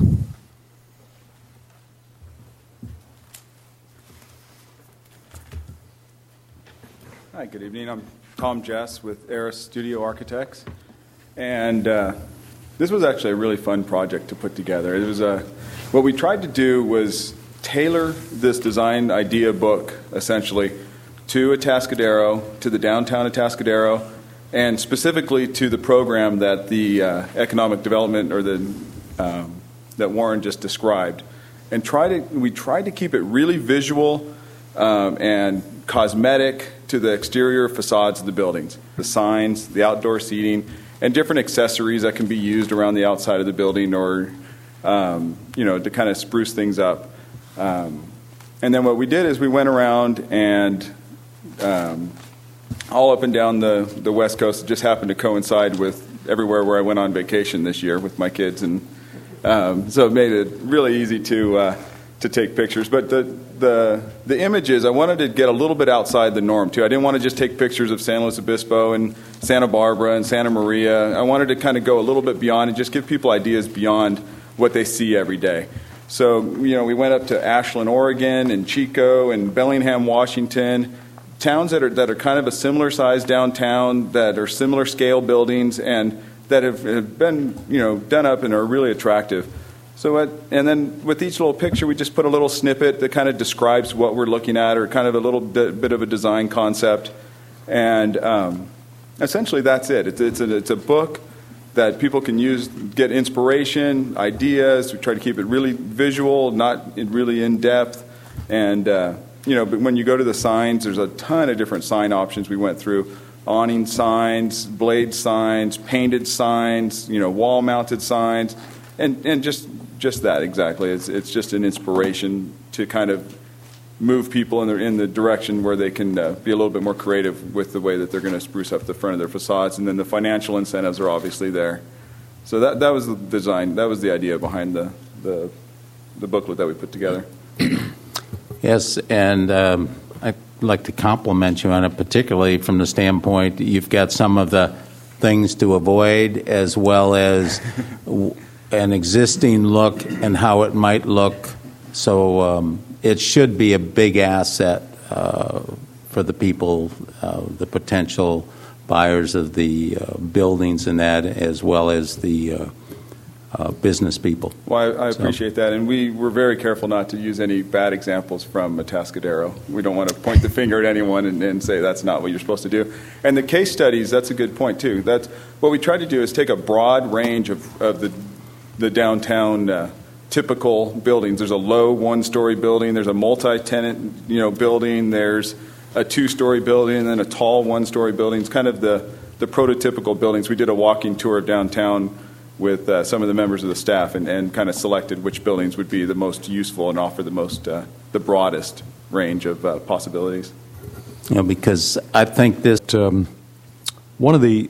Hi, good evening. I'm Tom Jess with Eris Studio Architects, and uh, this was actually a really fun project to put together. It was a what we tried to do was tailor this design idea book essentially to Atascadero, to the downtown Atascadero, and specifically to the program that the uh, economic development or the um, that Warren just described, and try to we tried to keep it really visual um, and cosmetic to the exterior facades of the buildings, the signs, the outdoor seating, and different accessories that can be used around the outside of the building, or um, you know, to kind of spruce things up. Um, and then what we did is we went around and um, all up and down the, the West Coast. It just happened to coincide with everywhere where I went on vacation this year with my kids, and um, so it made it really easy to uh, to take pictures. But the the the images, I wanted to get a little bit outside the norm too. I didn't want to just take pictures of San Luis Obispo and Santa Barbara and Santa Maria. I wanted to kind of go a little bit beyond and just give people ideas beyond what they see every day. So, you know, we went up to Ashland, Oregon, and Chico, and Bellingham, Washington, towns that are that are kind of a similar size downtown, that are similar scale buildings, and that have, have been, you know, done up and are really attractive. So, at, and then with each little picture, we just put a little snippet that kind of describes what we're looking at, or kind of a little bit, bit of a design concept, and um, essentially that's it. It's it's a, it's a book that people can use, get inspiration, ideas. We try to keep it really visual, not really in depth, and uh, you know. But when you go to the signs, there's a ton of different sign options we went through: awning signs, blade signs, painted signs, you know, wall-mounted signs, and and just just that exactly. It's it's just an inspiration to kind of move people in the in the direction where they can uh, be a little bit more creative with the way that they're going to spruce up the front of their facades, and then the financial incentives are obviously there. So that that was the design. That was the idea behind the the, the booklet that we put together. Yes, and um, I'd like to compliment you on it, particularly from the standpoint you've got some of the things to avoid, as well as an existing look and how it might look. So um, it should be a big asset uh, for the people, uh, the potential buyers of the uh, buildings and that, as well as the uh, uh, business people. Well, I, I So- appreciate that, and we were very careful not to use any bad examples from Atascadero. We don't want to point the finger at anyone and, and say that's not what you're supposed to do. And the case studies, that's a good point too. That's what we try to do, is take a broad range of, of the the downtown uh, typical buildings. There's a low one-story building. There's a multi-tenant, you know, building. There's a two-story building, and then a tall one-story building. It's kind of the, the prototypical buildings. We did a walking tour of downtown with uh, some of the members of the staff, and, and kind of selected which buildings would be the most useful and offer the most, uh, the broadest range of uh, possibilities. You know, because I think this. Um, one of the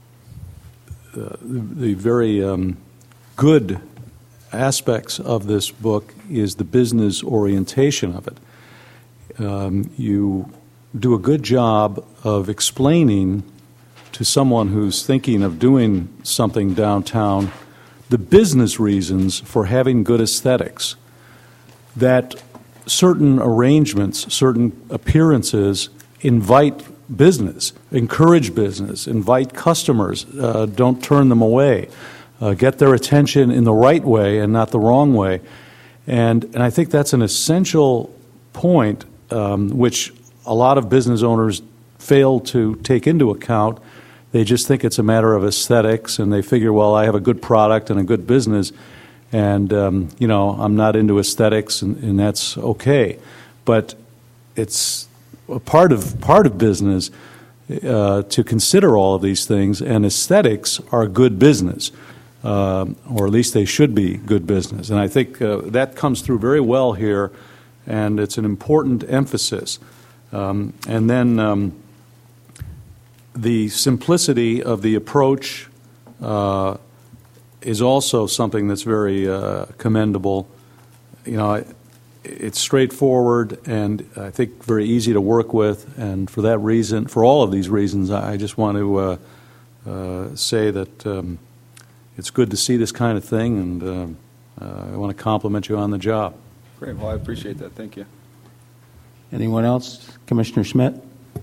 uh, the very um, good aspects of this book is the business orientation of it. Um, you do a good job of explaining to someone who's thinking of doing something downtown the business reasons for having good aesthetics, that certain arrangements, certain appearances invite business, encourage business, invite customers, uh, don't turn them away. Uh, get their attention in the right way and not the wrong way. And, and I think that's an essential point, um, which a lot of business owners fail to take into account. They just think it's a matter of aesthetics, and they figure, well, I have a good product and a good business, and, um, you know, I'm not into aesthetics, and, and that's okay. But it's a part of, part of business uh, to consider all of these things, and aesthetics are good business. Uh, or at least they should be good business. And I think uh, that comes through very well here, and it's an important emphasis. Um, and then um, the simplicity of the approach uh, is also something that's very uh, commendable. You know, it's straightforward and I think very easy to work with, and for that reason, for all of these reasons, I just want to uh, uh, say that um, it's good to see this kind of thing, and uh, uh, I want to compliment you on the job. Great. Well, I appreciate that. Thank you. Anyone else? Commissioner Schmidt?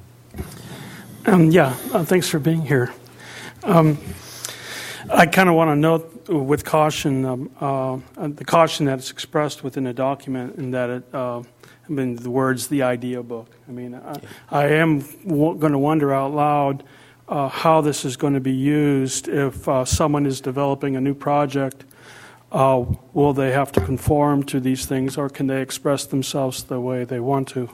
Um, yeah, uh, thanks for being here. Um, I kind of want to note with caution, um, uh, the caution that's expressed within the document, and that it, uh, I mean, the words, the idea book. I mean, I, I am w- going to wonder out loud Uh, how this is going to be used if uh, someone is developing a new project. Uh, will they have to conform to these things, or can they express themselves the way they want to?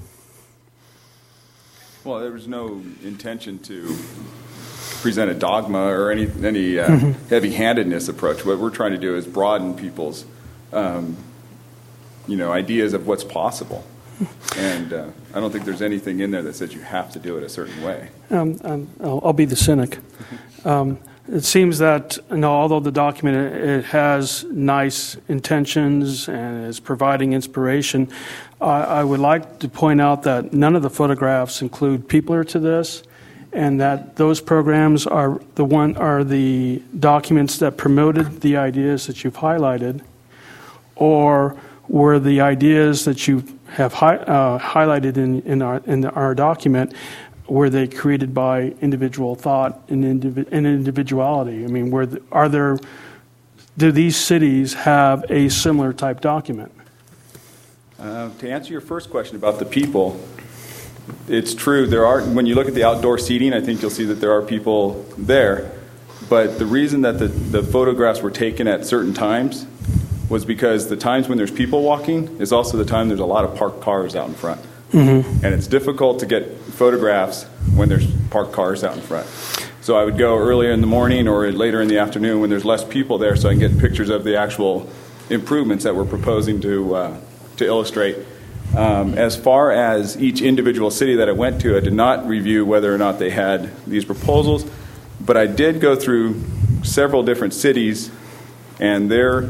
Well, there was no intention to present a dogma or any any uh, Mhm. heavy-handedness approach. What we're trying to do is broaden people's, um, you know, ideas of what's possible. And uh, I don't think there's anything in there that says you have to do it a certain way. Um, um, I'll, I'll be the cynic. Um, it seems that, you know, although the document it, it has nice intentions and is providing inspiration, uh, I would like to point out that none of the photographs include Peopler to this, and that those programs are the one are the documents that promoted the ideas that you've highlighted, or were the ideas that you have hi, uh, highlighted in, in, our, in our document, were they created by individual thought and, indivi- and individuality? I mean, were the, are there, do these cities have a similar type document? Uh, to answer your first question about the people, it's true. There are, when you look at the outdoor seating, I think you'll see that there are people there. But the reason that the, the photographs were taken at certain times was because the times when there's people walking is also the time there's a lot of parked cars out in front. Mm-hmm. And it's difficult to get photographs when there's parked cars out in front. So I would go earlier in the morning or later in the afternoon when there's less people there so I can get pictures of the actual improvements that we're proposing to, uh, to illustrate. Um, as far as each individual city that I went to, I did not review whether or not they had these proposals, but I did go through several different cities and their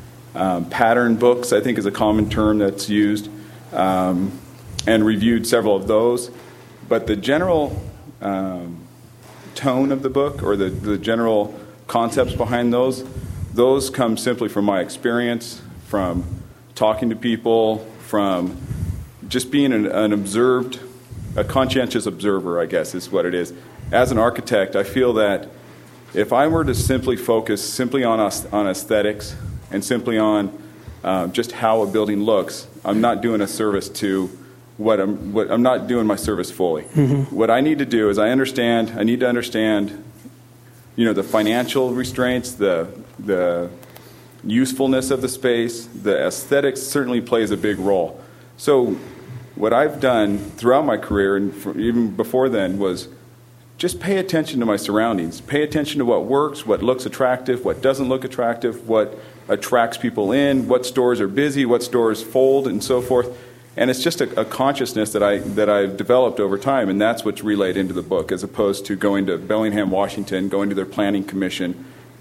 Um, pattern books, I think, is a common term that's used, um, and reviewed several of those. But the general um, tone of the book, or the, the general concepts behind those, those come simply from my experience, from talking to people, from just being an, an observed, a conscientious observer, I guess is what it is. As an architect, I feel that if I were to simply focus simply on, on aesthetics, and simply on uh, just how a building looks, I'm not doing a service to what I'm. What I'm not doing my service fully. Mm-hmm. What I need to do is I understand. I need to understand, you know, the financial restraints, the the usefulness of the space, the aesthetics certainly plays a big role. So, what I've done throughout my career and for, even before then was just pay attention to my surroundings. Pay attention to what works, what looks attractive, what doesn't look attractive, what attracts people in, what stores are busy, what stores fold, and so forth. And it's just a, a consciousness that I that I've developed over time, and that's what's relayed into the book, as opposed to going to Bellingham, Washington, going to their planning commission,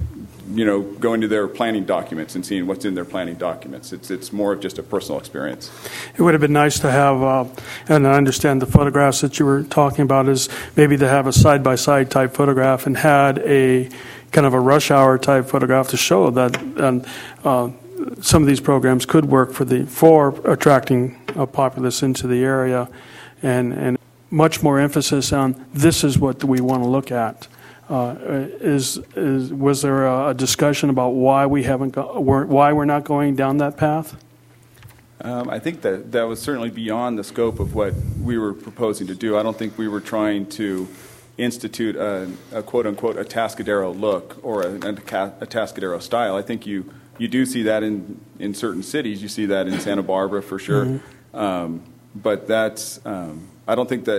you know, going to their planning documents and seeing what's in their planning documents. It's it's more of just a personal experience. It would have been nice to have, uh, and I understand the photographs that you were talking about is maybe to have a side-by-side type photograph and had a kind of a rush hour type photograph to show that um, uh, some of these programs could work for the for attracting a populace into the area, and and much more emphasis on this is what we want to look at. Uh, is, is was there a discussion about why we haven't go, why we're not going down that path? Um, I think that that was certainly beyond the scope of what we were proposing to do. I don't think we were trying to institute a, a quote-unquote Atascadero look or a, a Atascadero style. I think you, you do see that in, in certain cities. You see that in Santa Barbara for sure. Mm-hmm. Um, but that's um, I don't think that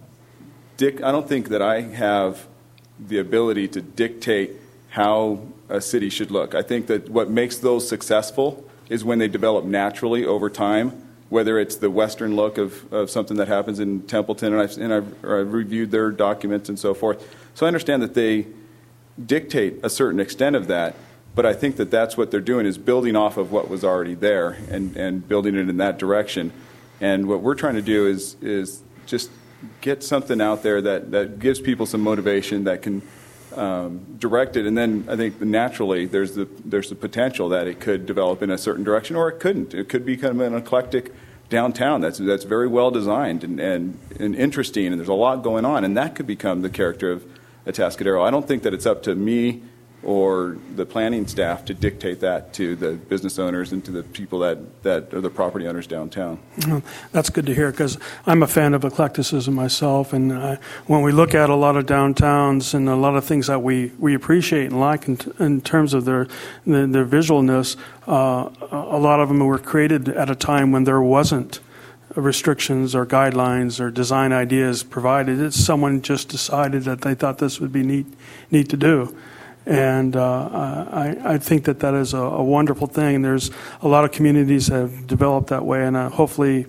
Dick. I don't think that I have the ability to dictate how a city should look. I think that what makes those successful is when they develop naturally over time, whether it's the Western look of, of something that happens in Templeton, and I've, and I've, I've reviewed their documents and so forth. So I understand that they dictate a certain extent of that, but I think that that's what they're doing is building off of what was already there and, and building it in that direction. And what we're trying to do is is just get something out there that, that gives people some motivation that can um, direct it. And then I think naturally there's the there's the potential that it could develop in a certain direction, or it couldn't. It could be kind of an eclectic downtown that's that's very well designed and, and, and interesting, and there's a lot going on, and that could become the character of Atascadero. I don't think that it's up to me or the planning staff to dictate that to the business owners and to the people that, that are the property owners downtown. That's good to hear, because I'm a fan of eclecticism myself, and uh, when we look at a lot of downtowns and a lot of things that we, we appreciate and like in, t- in terms of their their, their visualness, uh, a lot of them were created at a time when there wasn't restrictions or guidelines or design ideas provided. It's someone just decided that they thought this would be neat neat to do. And uh, I, I think that that is a, a wonderful thing. And there's a lot of communities that have developed that way, and uh, hopefully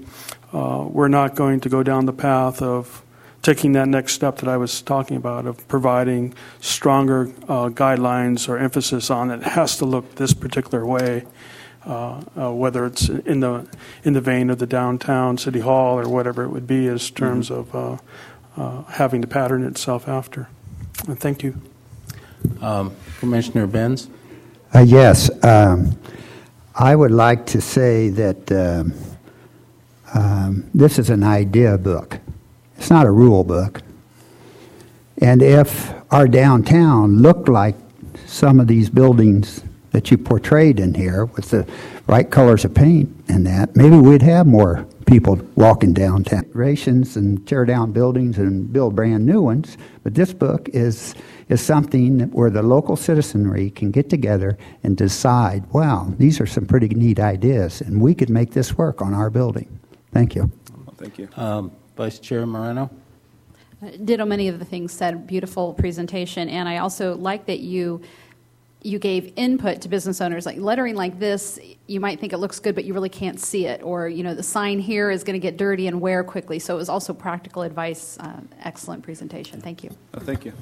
uh, we're not going to go down the path of taking that next step that I was talking about, of providing stronger uh, guidelines or emphasis on it has to look this particular way, uh, uh, whether it's in the in the vein of the downtown city hall or whatever it would be, as terms mm-hmm. of uh, uh, having to pattern itself after. And thank you. Um, Commissioner Benz? Uh, yes. Um, I would like to say that um, um, this is an idea book. It's not a rule book. And if our downtown looked like some of these buildings that you portrayed in here with the right colors of paint and that, maybe we'd have more people walking downtown. Rations and tear down buildings and build brand new ones. But this book is is something where the local citizenry can get together and decide, wow, these are some pretty neat ideas, and we could make this work on our building. Thank you. Thank you. Um, Vice Chair Moreno? Ditto many of the things said. Beautiful presentation. And I also like that you you gave input to business owners. Like lettering like this, you might think it looks good, but you really can't see it. Or, you know, the sign here is going to get dirty and wear quickly. So it was also practical advice. Uh, excellent presentation. Thank you. Oh, thank you.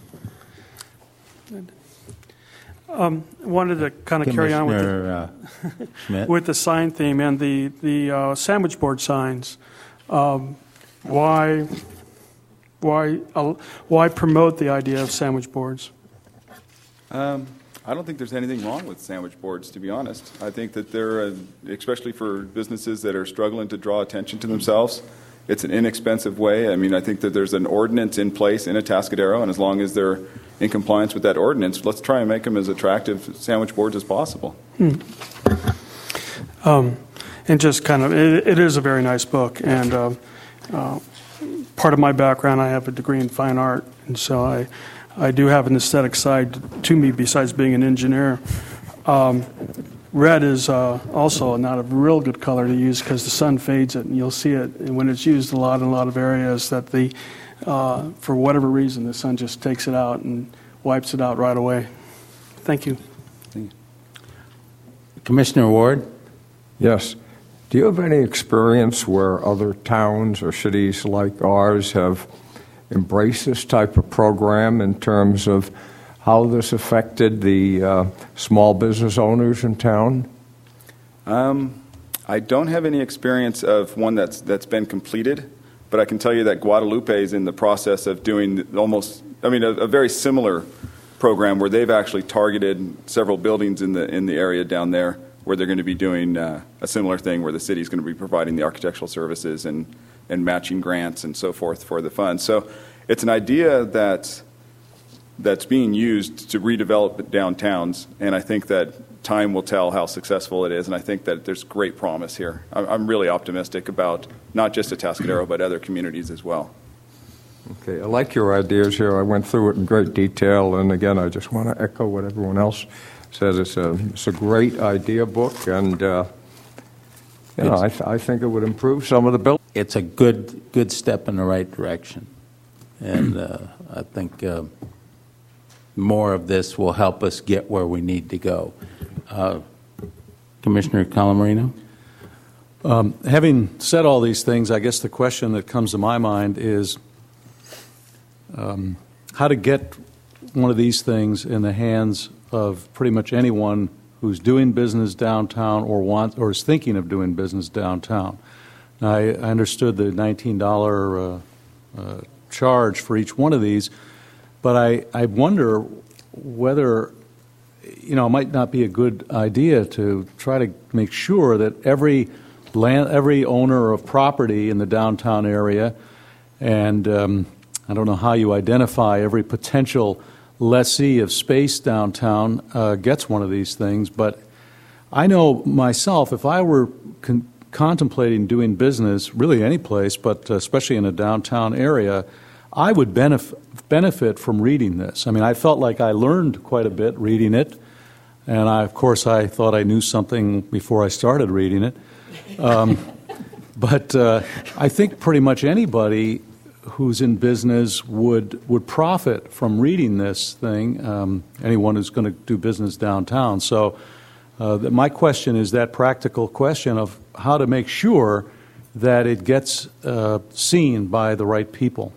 Um, wanted to kind of carry on with the, uh, with the sign theme and the, the uh, sandwich board signs. Um, why, why, uh, why promote the idea of sandwich boards? Um, I don't think there's anything wrong with sandwich boards, to be honest. I think that they're, uh, especially for businesses that are struggling to draw attention to themselves, it's an inexpensive way. I mean, I think that there's an ordinance in place in Atascadero, and as long as they're in compliance with that ordinance, let's try and make them as attractive sandwich boards as possible. Hmm. Um, and just kind of, it, it is a very nice book, and uh, uh, part of my background, I have a degree in fine art, and so I, I do have an aesthetic side to me besides being an engineer. Um, red is uh, also not a real good color to use because the sun fades it, and you'll see it and when it's used a lot in a lot of areas that the, uh, for whatever reason, the sun just takes it out and wipes it out right away. Thank you. Thank you. Commissioner Ward? Yes. Do you have any experience where other towns or cities like ours have embraced this type of program in terms of how this affected the uh, small business owners in town? Um, I don't have any experience of one that's that's been completed, but I can tell you that Guadalupe is in the process of doing almost, I mean, a, a very similar program where they've actually targeted several buildings in the in the area down there where they're going to be doing uh, a similar thing where the city is going to be providing the architectural services and, and matching grants and so forth for the funds. So it's an idea that that's being used to redevelop downtowns, and I think that time will tell how successful it is, and I think that there's great promise here. I'm really optimistic about not just Atascadero, but other communities as well. Okay, I like your ideas here. I went through it in great detail, and again, I just want to echo what everyone else says. It's a, it's a great idea book, and uh, you know, I, th- I think it would improve some of the buildings. It's a good good step in the right direction, and uh, I think uh, more of this will help us get where we need to go. Uh, Commissioner Colamarino? Um, having said all these things, I guess the question that comes to my mind is um, how to get one of these things in the hands of pretty much anyone who's doing business downtown or wants or is thinking of doing business downtown. Now, I, I understood the nineteen dollars uh, uh, charge for each one of these, but I, I wonder whether, you know, it might not be a good idea to try to make sure that every land, every owner of property in the downtown area, and um, I don't know how you identify every potential lessee of space downtown uh, gets one of these things, but I know myself, if I were con- contemplating doing business, really any place, but especially in a downtown area, I would benef- benefit from reading this. I mean, I felt like I learned quite a bit reading it, and I, of course I thought I knew something before I started reading it. Um, but uh, I think pretty much anybody who's in business would would profit from reading this thing, um, anyone who's going to do business downtown. So uh, my question is that practical question of how to make sure that it gets uh, seen by the right people.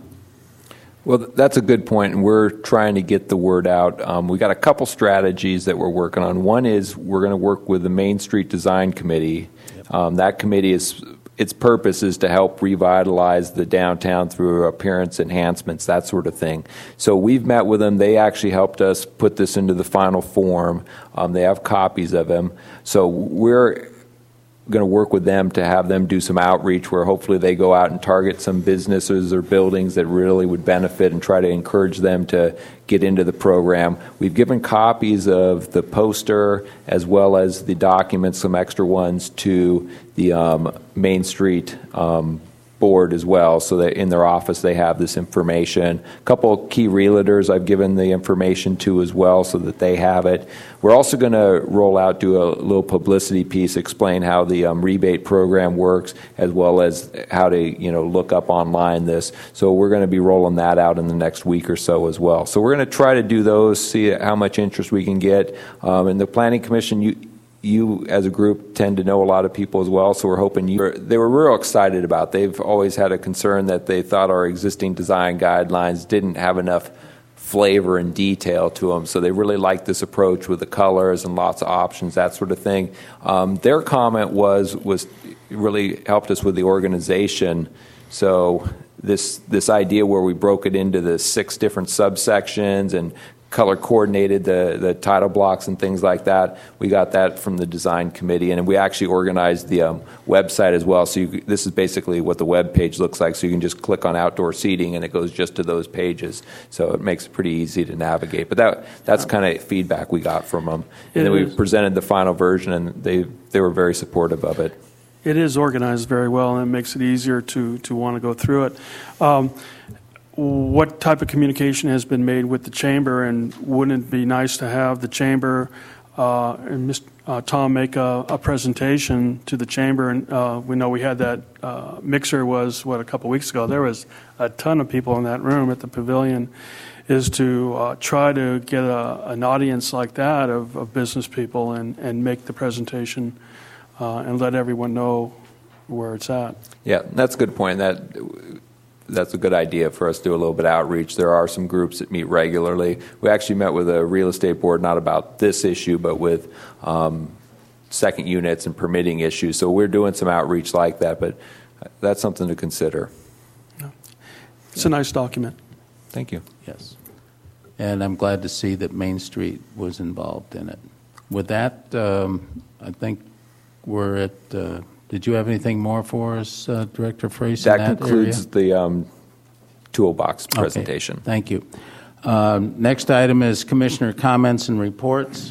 Well, that's a good point, and we're trying to get the word out. Um, we got a couple strategies that we're working on. One is we're going to work with the Main Street Design Committee. Yep. Um, that committee is its purpose is to help revitalize the downtown through appearance enhancements, that sort of thing. So we've met with them. They actually helped us put this into the final form. Um, they have copies of them. So we're going to work with them to have them do some outreach where hopefully they go out and target some businesses or buildings that really would benefit and try to encourage them to get into the program. We've given copies of the poster as well as the documents, some extra ones, to the um, Main Street um, board as well, so that in their office they have this information. A couple key realtors I've given the information to as well so that they have it. We're also going to roll out, do a little publicity piece, explain how the um, rebate program works, as well as how to, you know, look up online this. So we're going to be rolling that out in the next week or so as well. So we're going to try to do those, see how much interest we can get. Um, and the Planning Commission, you You, as a group, tend to know a lot of people as well, so we're hoping you... They were real excited about it. They've always had a concern that they thought our existing design guidelines didn't have enough flavor and detail to them, so they really liked this approach with the colors and lots of options, that sort of thing. Um, their comment was, was really helped us with the organization. So this, this idea where we broke it into the six different subsections and color coordinated the, the title blocks and things like that. We got that from the design committee, and we actually organized the um, website as well. So you, this is basically what the web page looks like. So you can just click on outdoor seating, and it goes just to those pages. So it makes it pretty easy to navigate. But that that's kind of feedback we got from them. And then we presented the final version, and they they were very supportive of it. It is organized very well, and it makes it easier to to want to go through it. Um, What type of communication has been made with the chamber, and wouldn't it be nice to have the chamber uh, and Mister Uh, Tom make a, a presentation to the chamber? And uh, we know we had that uh, mixer was what a couple weeks ago. There was a ton of people in that room at the pavilion. Is to uh, try to get a, an audience like that of, of business people and, and make the presentation uh, and let everyone know where it's at. Yeah, that's a good point. That. That's a good idea for us to do a little bit of outreach. There are some groups that meet regularly. We actually met with a real estate board, not about this issue, but with um, second units and permitting issues. So we're doing some outreach like that, but that's something to consider. It's a nice document. Thank you. Yes. And I'm glad to see that Main Street was involved in it. With that, um, I think we're at... Uh, Did you have anything more for us, uh, Director Frase? That, in that concludes area? the um, toolbox presentation. Okay. Thank you. Um, next item is Commissioner comments and reports.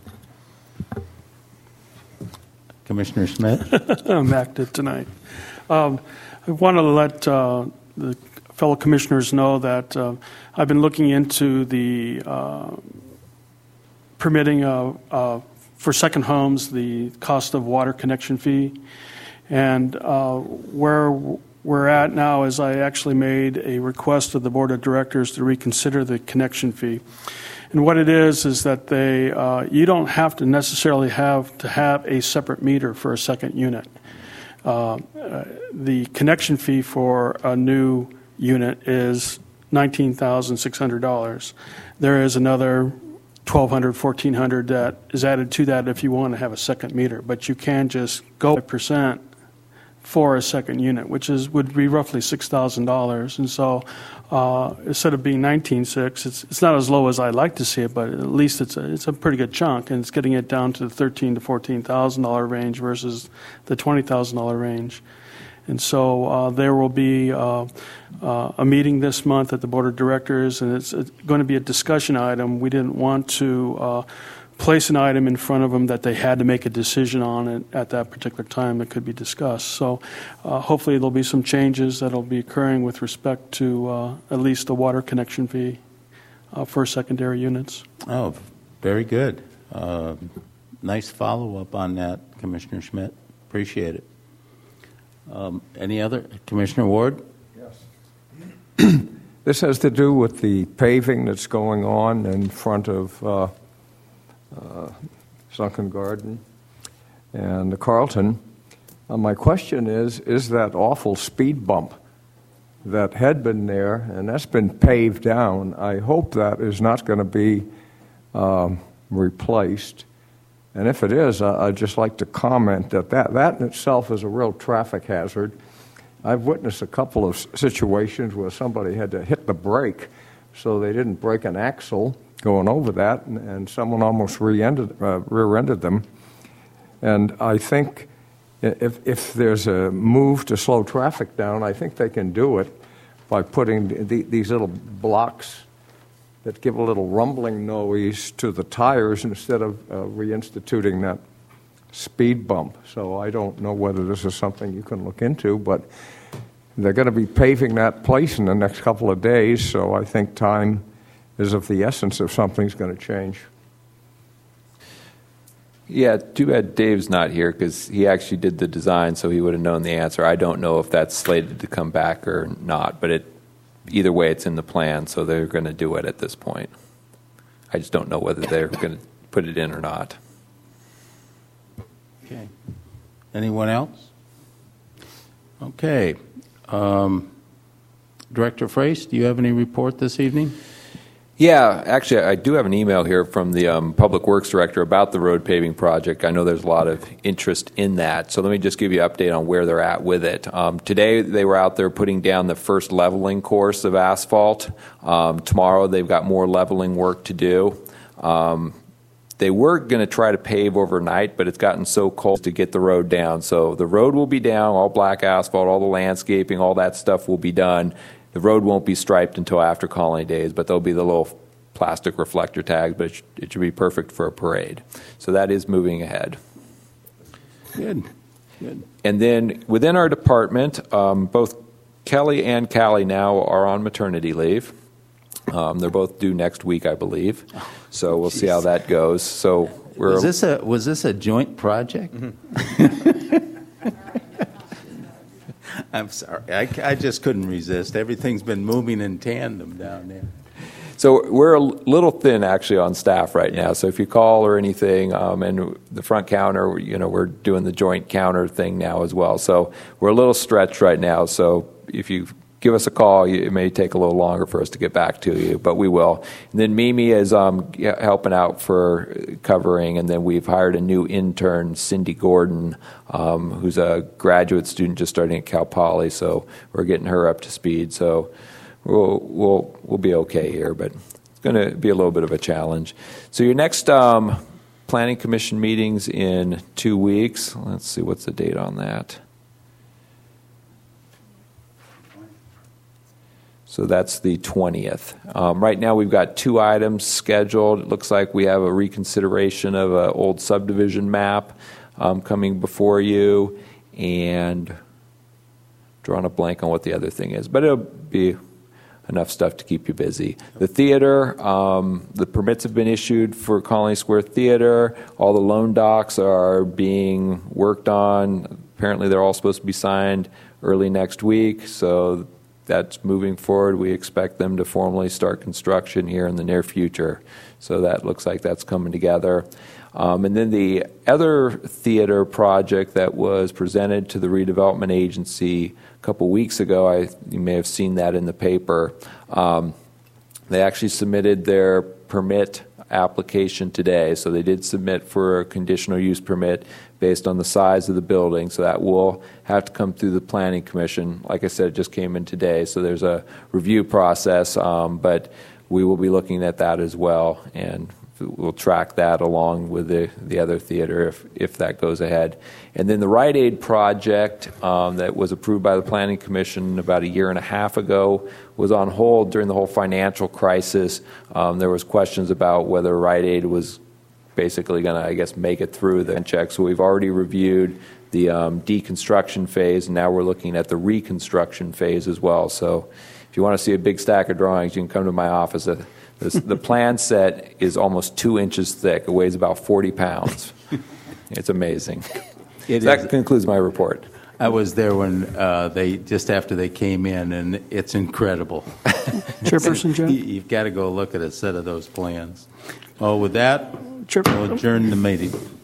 Commissioner Schmidt. I'm active tonight. Um, I want to let uh, the fellow commissioners know that uh, I've been looking into the uh, permitting uh, uh, for second homes, the cost of water connection fee. And uh, where we're at now is I actually made a request of the Board of Directors to reconsider the connection fee. And what it is is that they uh, you don't have to necessarily have to have a separate meter for a second unit. Uh, uh, the connection fee for a new unit is nineteen thousand six hundred dollars. There is another twelve hundred dollars, fourteen hundred dollars that is added to that if you want to have a second meter. But you can just go five percent for a second unit, which is would be roughly six thousand dollars. And so uh, instead of being nineteen thousand six hundred dollars, it's, it's not as low as I'd like to see it, but at least it's a, it's a pretty good chunk, and it's getting it down to the thirteen thousand to fourteen thousand dollars range versus the twenty thousand dollars range. And so uh, there will be uh, uh, a meeting this month at the Board of Directors, and it's, it's going to be a discussion item. We didn't want to uh, place an item in front of them that they had to make a decision on it at that particular time that could be discussed. So uh, hopefully there'll be some changes that will be occurring with respect to uh, at least the water connection fee uh, for secondary units. Oh, very good. Uh, nice follow-up on that, Commissioner Schmidt. Appreciate it. Um, any other? Commissioner Ward? Yes. This has to do with the paving that's going on in front of uh, uh, Sunken Garden and the Carlton. Uh, my question is, is that awful speed bump that had been there, and that's been paved down, I hope that is not going to be um, replaced. And if it is, I'd just like to comment that, that that in itself is a real traffic hazard. I've witnessed a couple of situations where somebody had to hit the brake so they didn't break an axle going over that, and, and someone almost rear-ended, uh, rear-ended them. And I think if, if there's a move to slow traffic down, I think they can do it by putting the, these little blocks that give a little rumbling noise to the tires instead of uh, reinstituting that speed bump. So I don't know whether this is something you can look into, but they're going to be paving that place in the next couple of days, so I think time is of the essence if something's going to change. Yeah, too bad Dave's not here because he actually did the design, so he would have known the answer. I don't know if that's slated to come back or not, but it, either way, it's in the plan, so they're going to do it at this point. I just don't know whether they're going to put it in or not. Okay. Anyone else? Okay. Um, Director Frace, do you have any report this evening? Yeah, actually, I do have an email here from the um, Public Works Director about the road paving project. I know there's a lot of interest in that, so let me just give you an update on where they're at with it. Um, today, they were out there putting down the first leveling course of asphalt. Um, tomorrow, they've got more leveling work to do. Um, they were going to try to pave overnight, but it's gotten so cold to get the road down. So the road will be down, all black asphalt, all the landscaping, all that stuff will be done. The road won't be striped until after Colony Days, but there'll be the little plastic reflector tags, but it should, it should be perfect for a parade. So that is moving ahead. Good. Good. And then within our department, um, both Kelly and Callie now are on maternity leave. Um, they're both due next week, I believe. So we'll Jeez. see how that goes. So we're Was this a was this a joint project? Mm-hmm. I'm sorry. I, I just couldn't resist. Everything's been moving in tandem down there. So we're a little thin, actually, on staff right now. So if you call or anything, um, and the front counter, you know, we're doing the joint counter thing now as well. So we're a little stretched right now. So if you give us a call, it may take a little longer for us to get back to you, but we will. And then Mimi is um, helping out for covering, and then we've hired a new intern, Cindy Gordon, um, who's a graduate student just starting at Cal Poly. So we're getting her up to speed. So we'll we'll we'll be okay here, but it's going to be a little bit of a challenge. So your next um, Planning Commission meeting's in two weeks. Let's see, what's the date on that? So that's the twentieth. Um, right now we've got two items scheduled. It looks like we have a reconsideration of an old subdivision map um, coming before you, and drawing a blank on what the other thing is. But it'll be enough stuff to keep you busy. The theater, um, the permits have been issued for Colony Square Theater. All the loan docs are being worked on. Apparently they're all supposed to be signed early next week, so that's moving forward. We expect them to formally start construction here in the near future. So that looks like that's coming together. Um, and then the other theater project that was presented to the redevelopment agency a couple weeks ago, I, you may have seen that in the paper. Um, they actually submitted their permit application today. So they did submit for a conditional use permit based on the size of the building. So that will have to come through the Planning Commission. Like I said, it just came in today. So there's a review process, um, but we will be looking at that as well. And we'll track that along with the, the other theater if, if that goes ahead. And then the Rite Aid project um, that was approved by the Planning Commission about a year and a half ago was on hold during the whole financial crisis. Um, there was questions about whether Rite Aid was basically going to, I guess, make it through the check. So we've already reviewed the um, deconstruction phase, and now we're looking at the reconstruction phase as well. So if you want to see a big stack of drawings, you can come to my office. The, the plan set is almost two inches thick. It weighs about forty pounds. It's amazing. It so is. That concludes my report. I was there when uh, they just after they came in, and it's incredible. Chairperson Jack? You- You've got to go look at a set of those plans. Well, with that, Chair- we'll adjourn the meeting.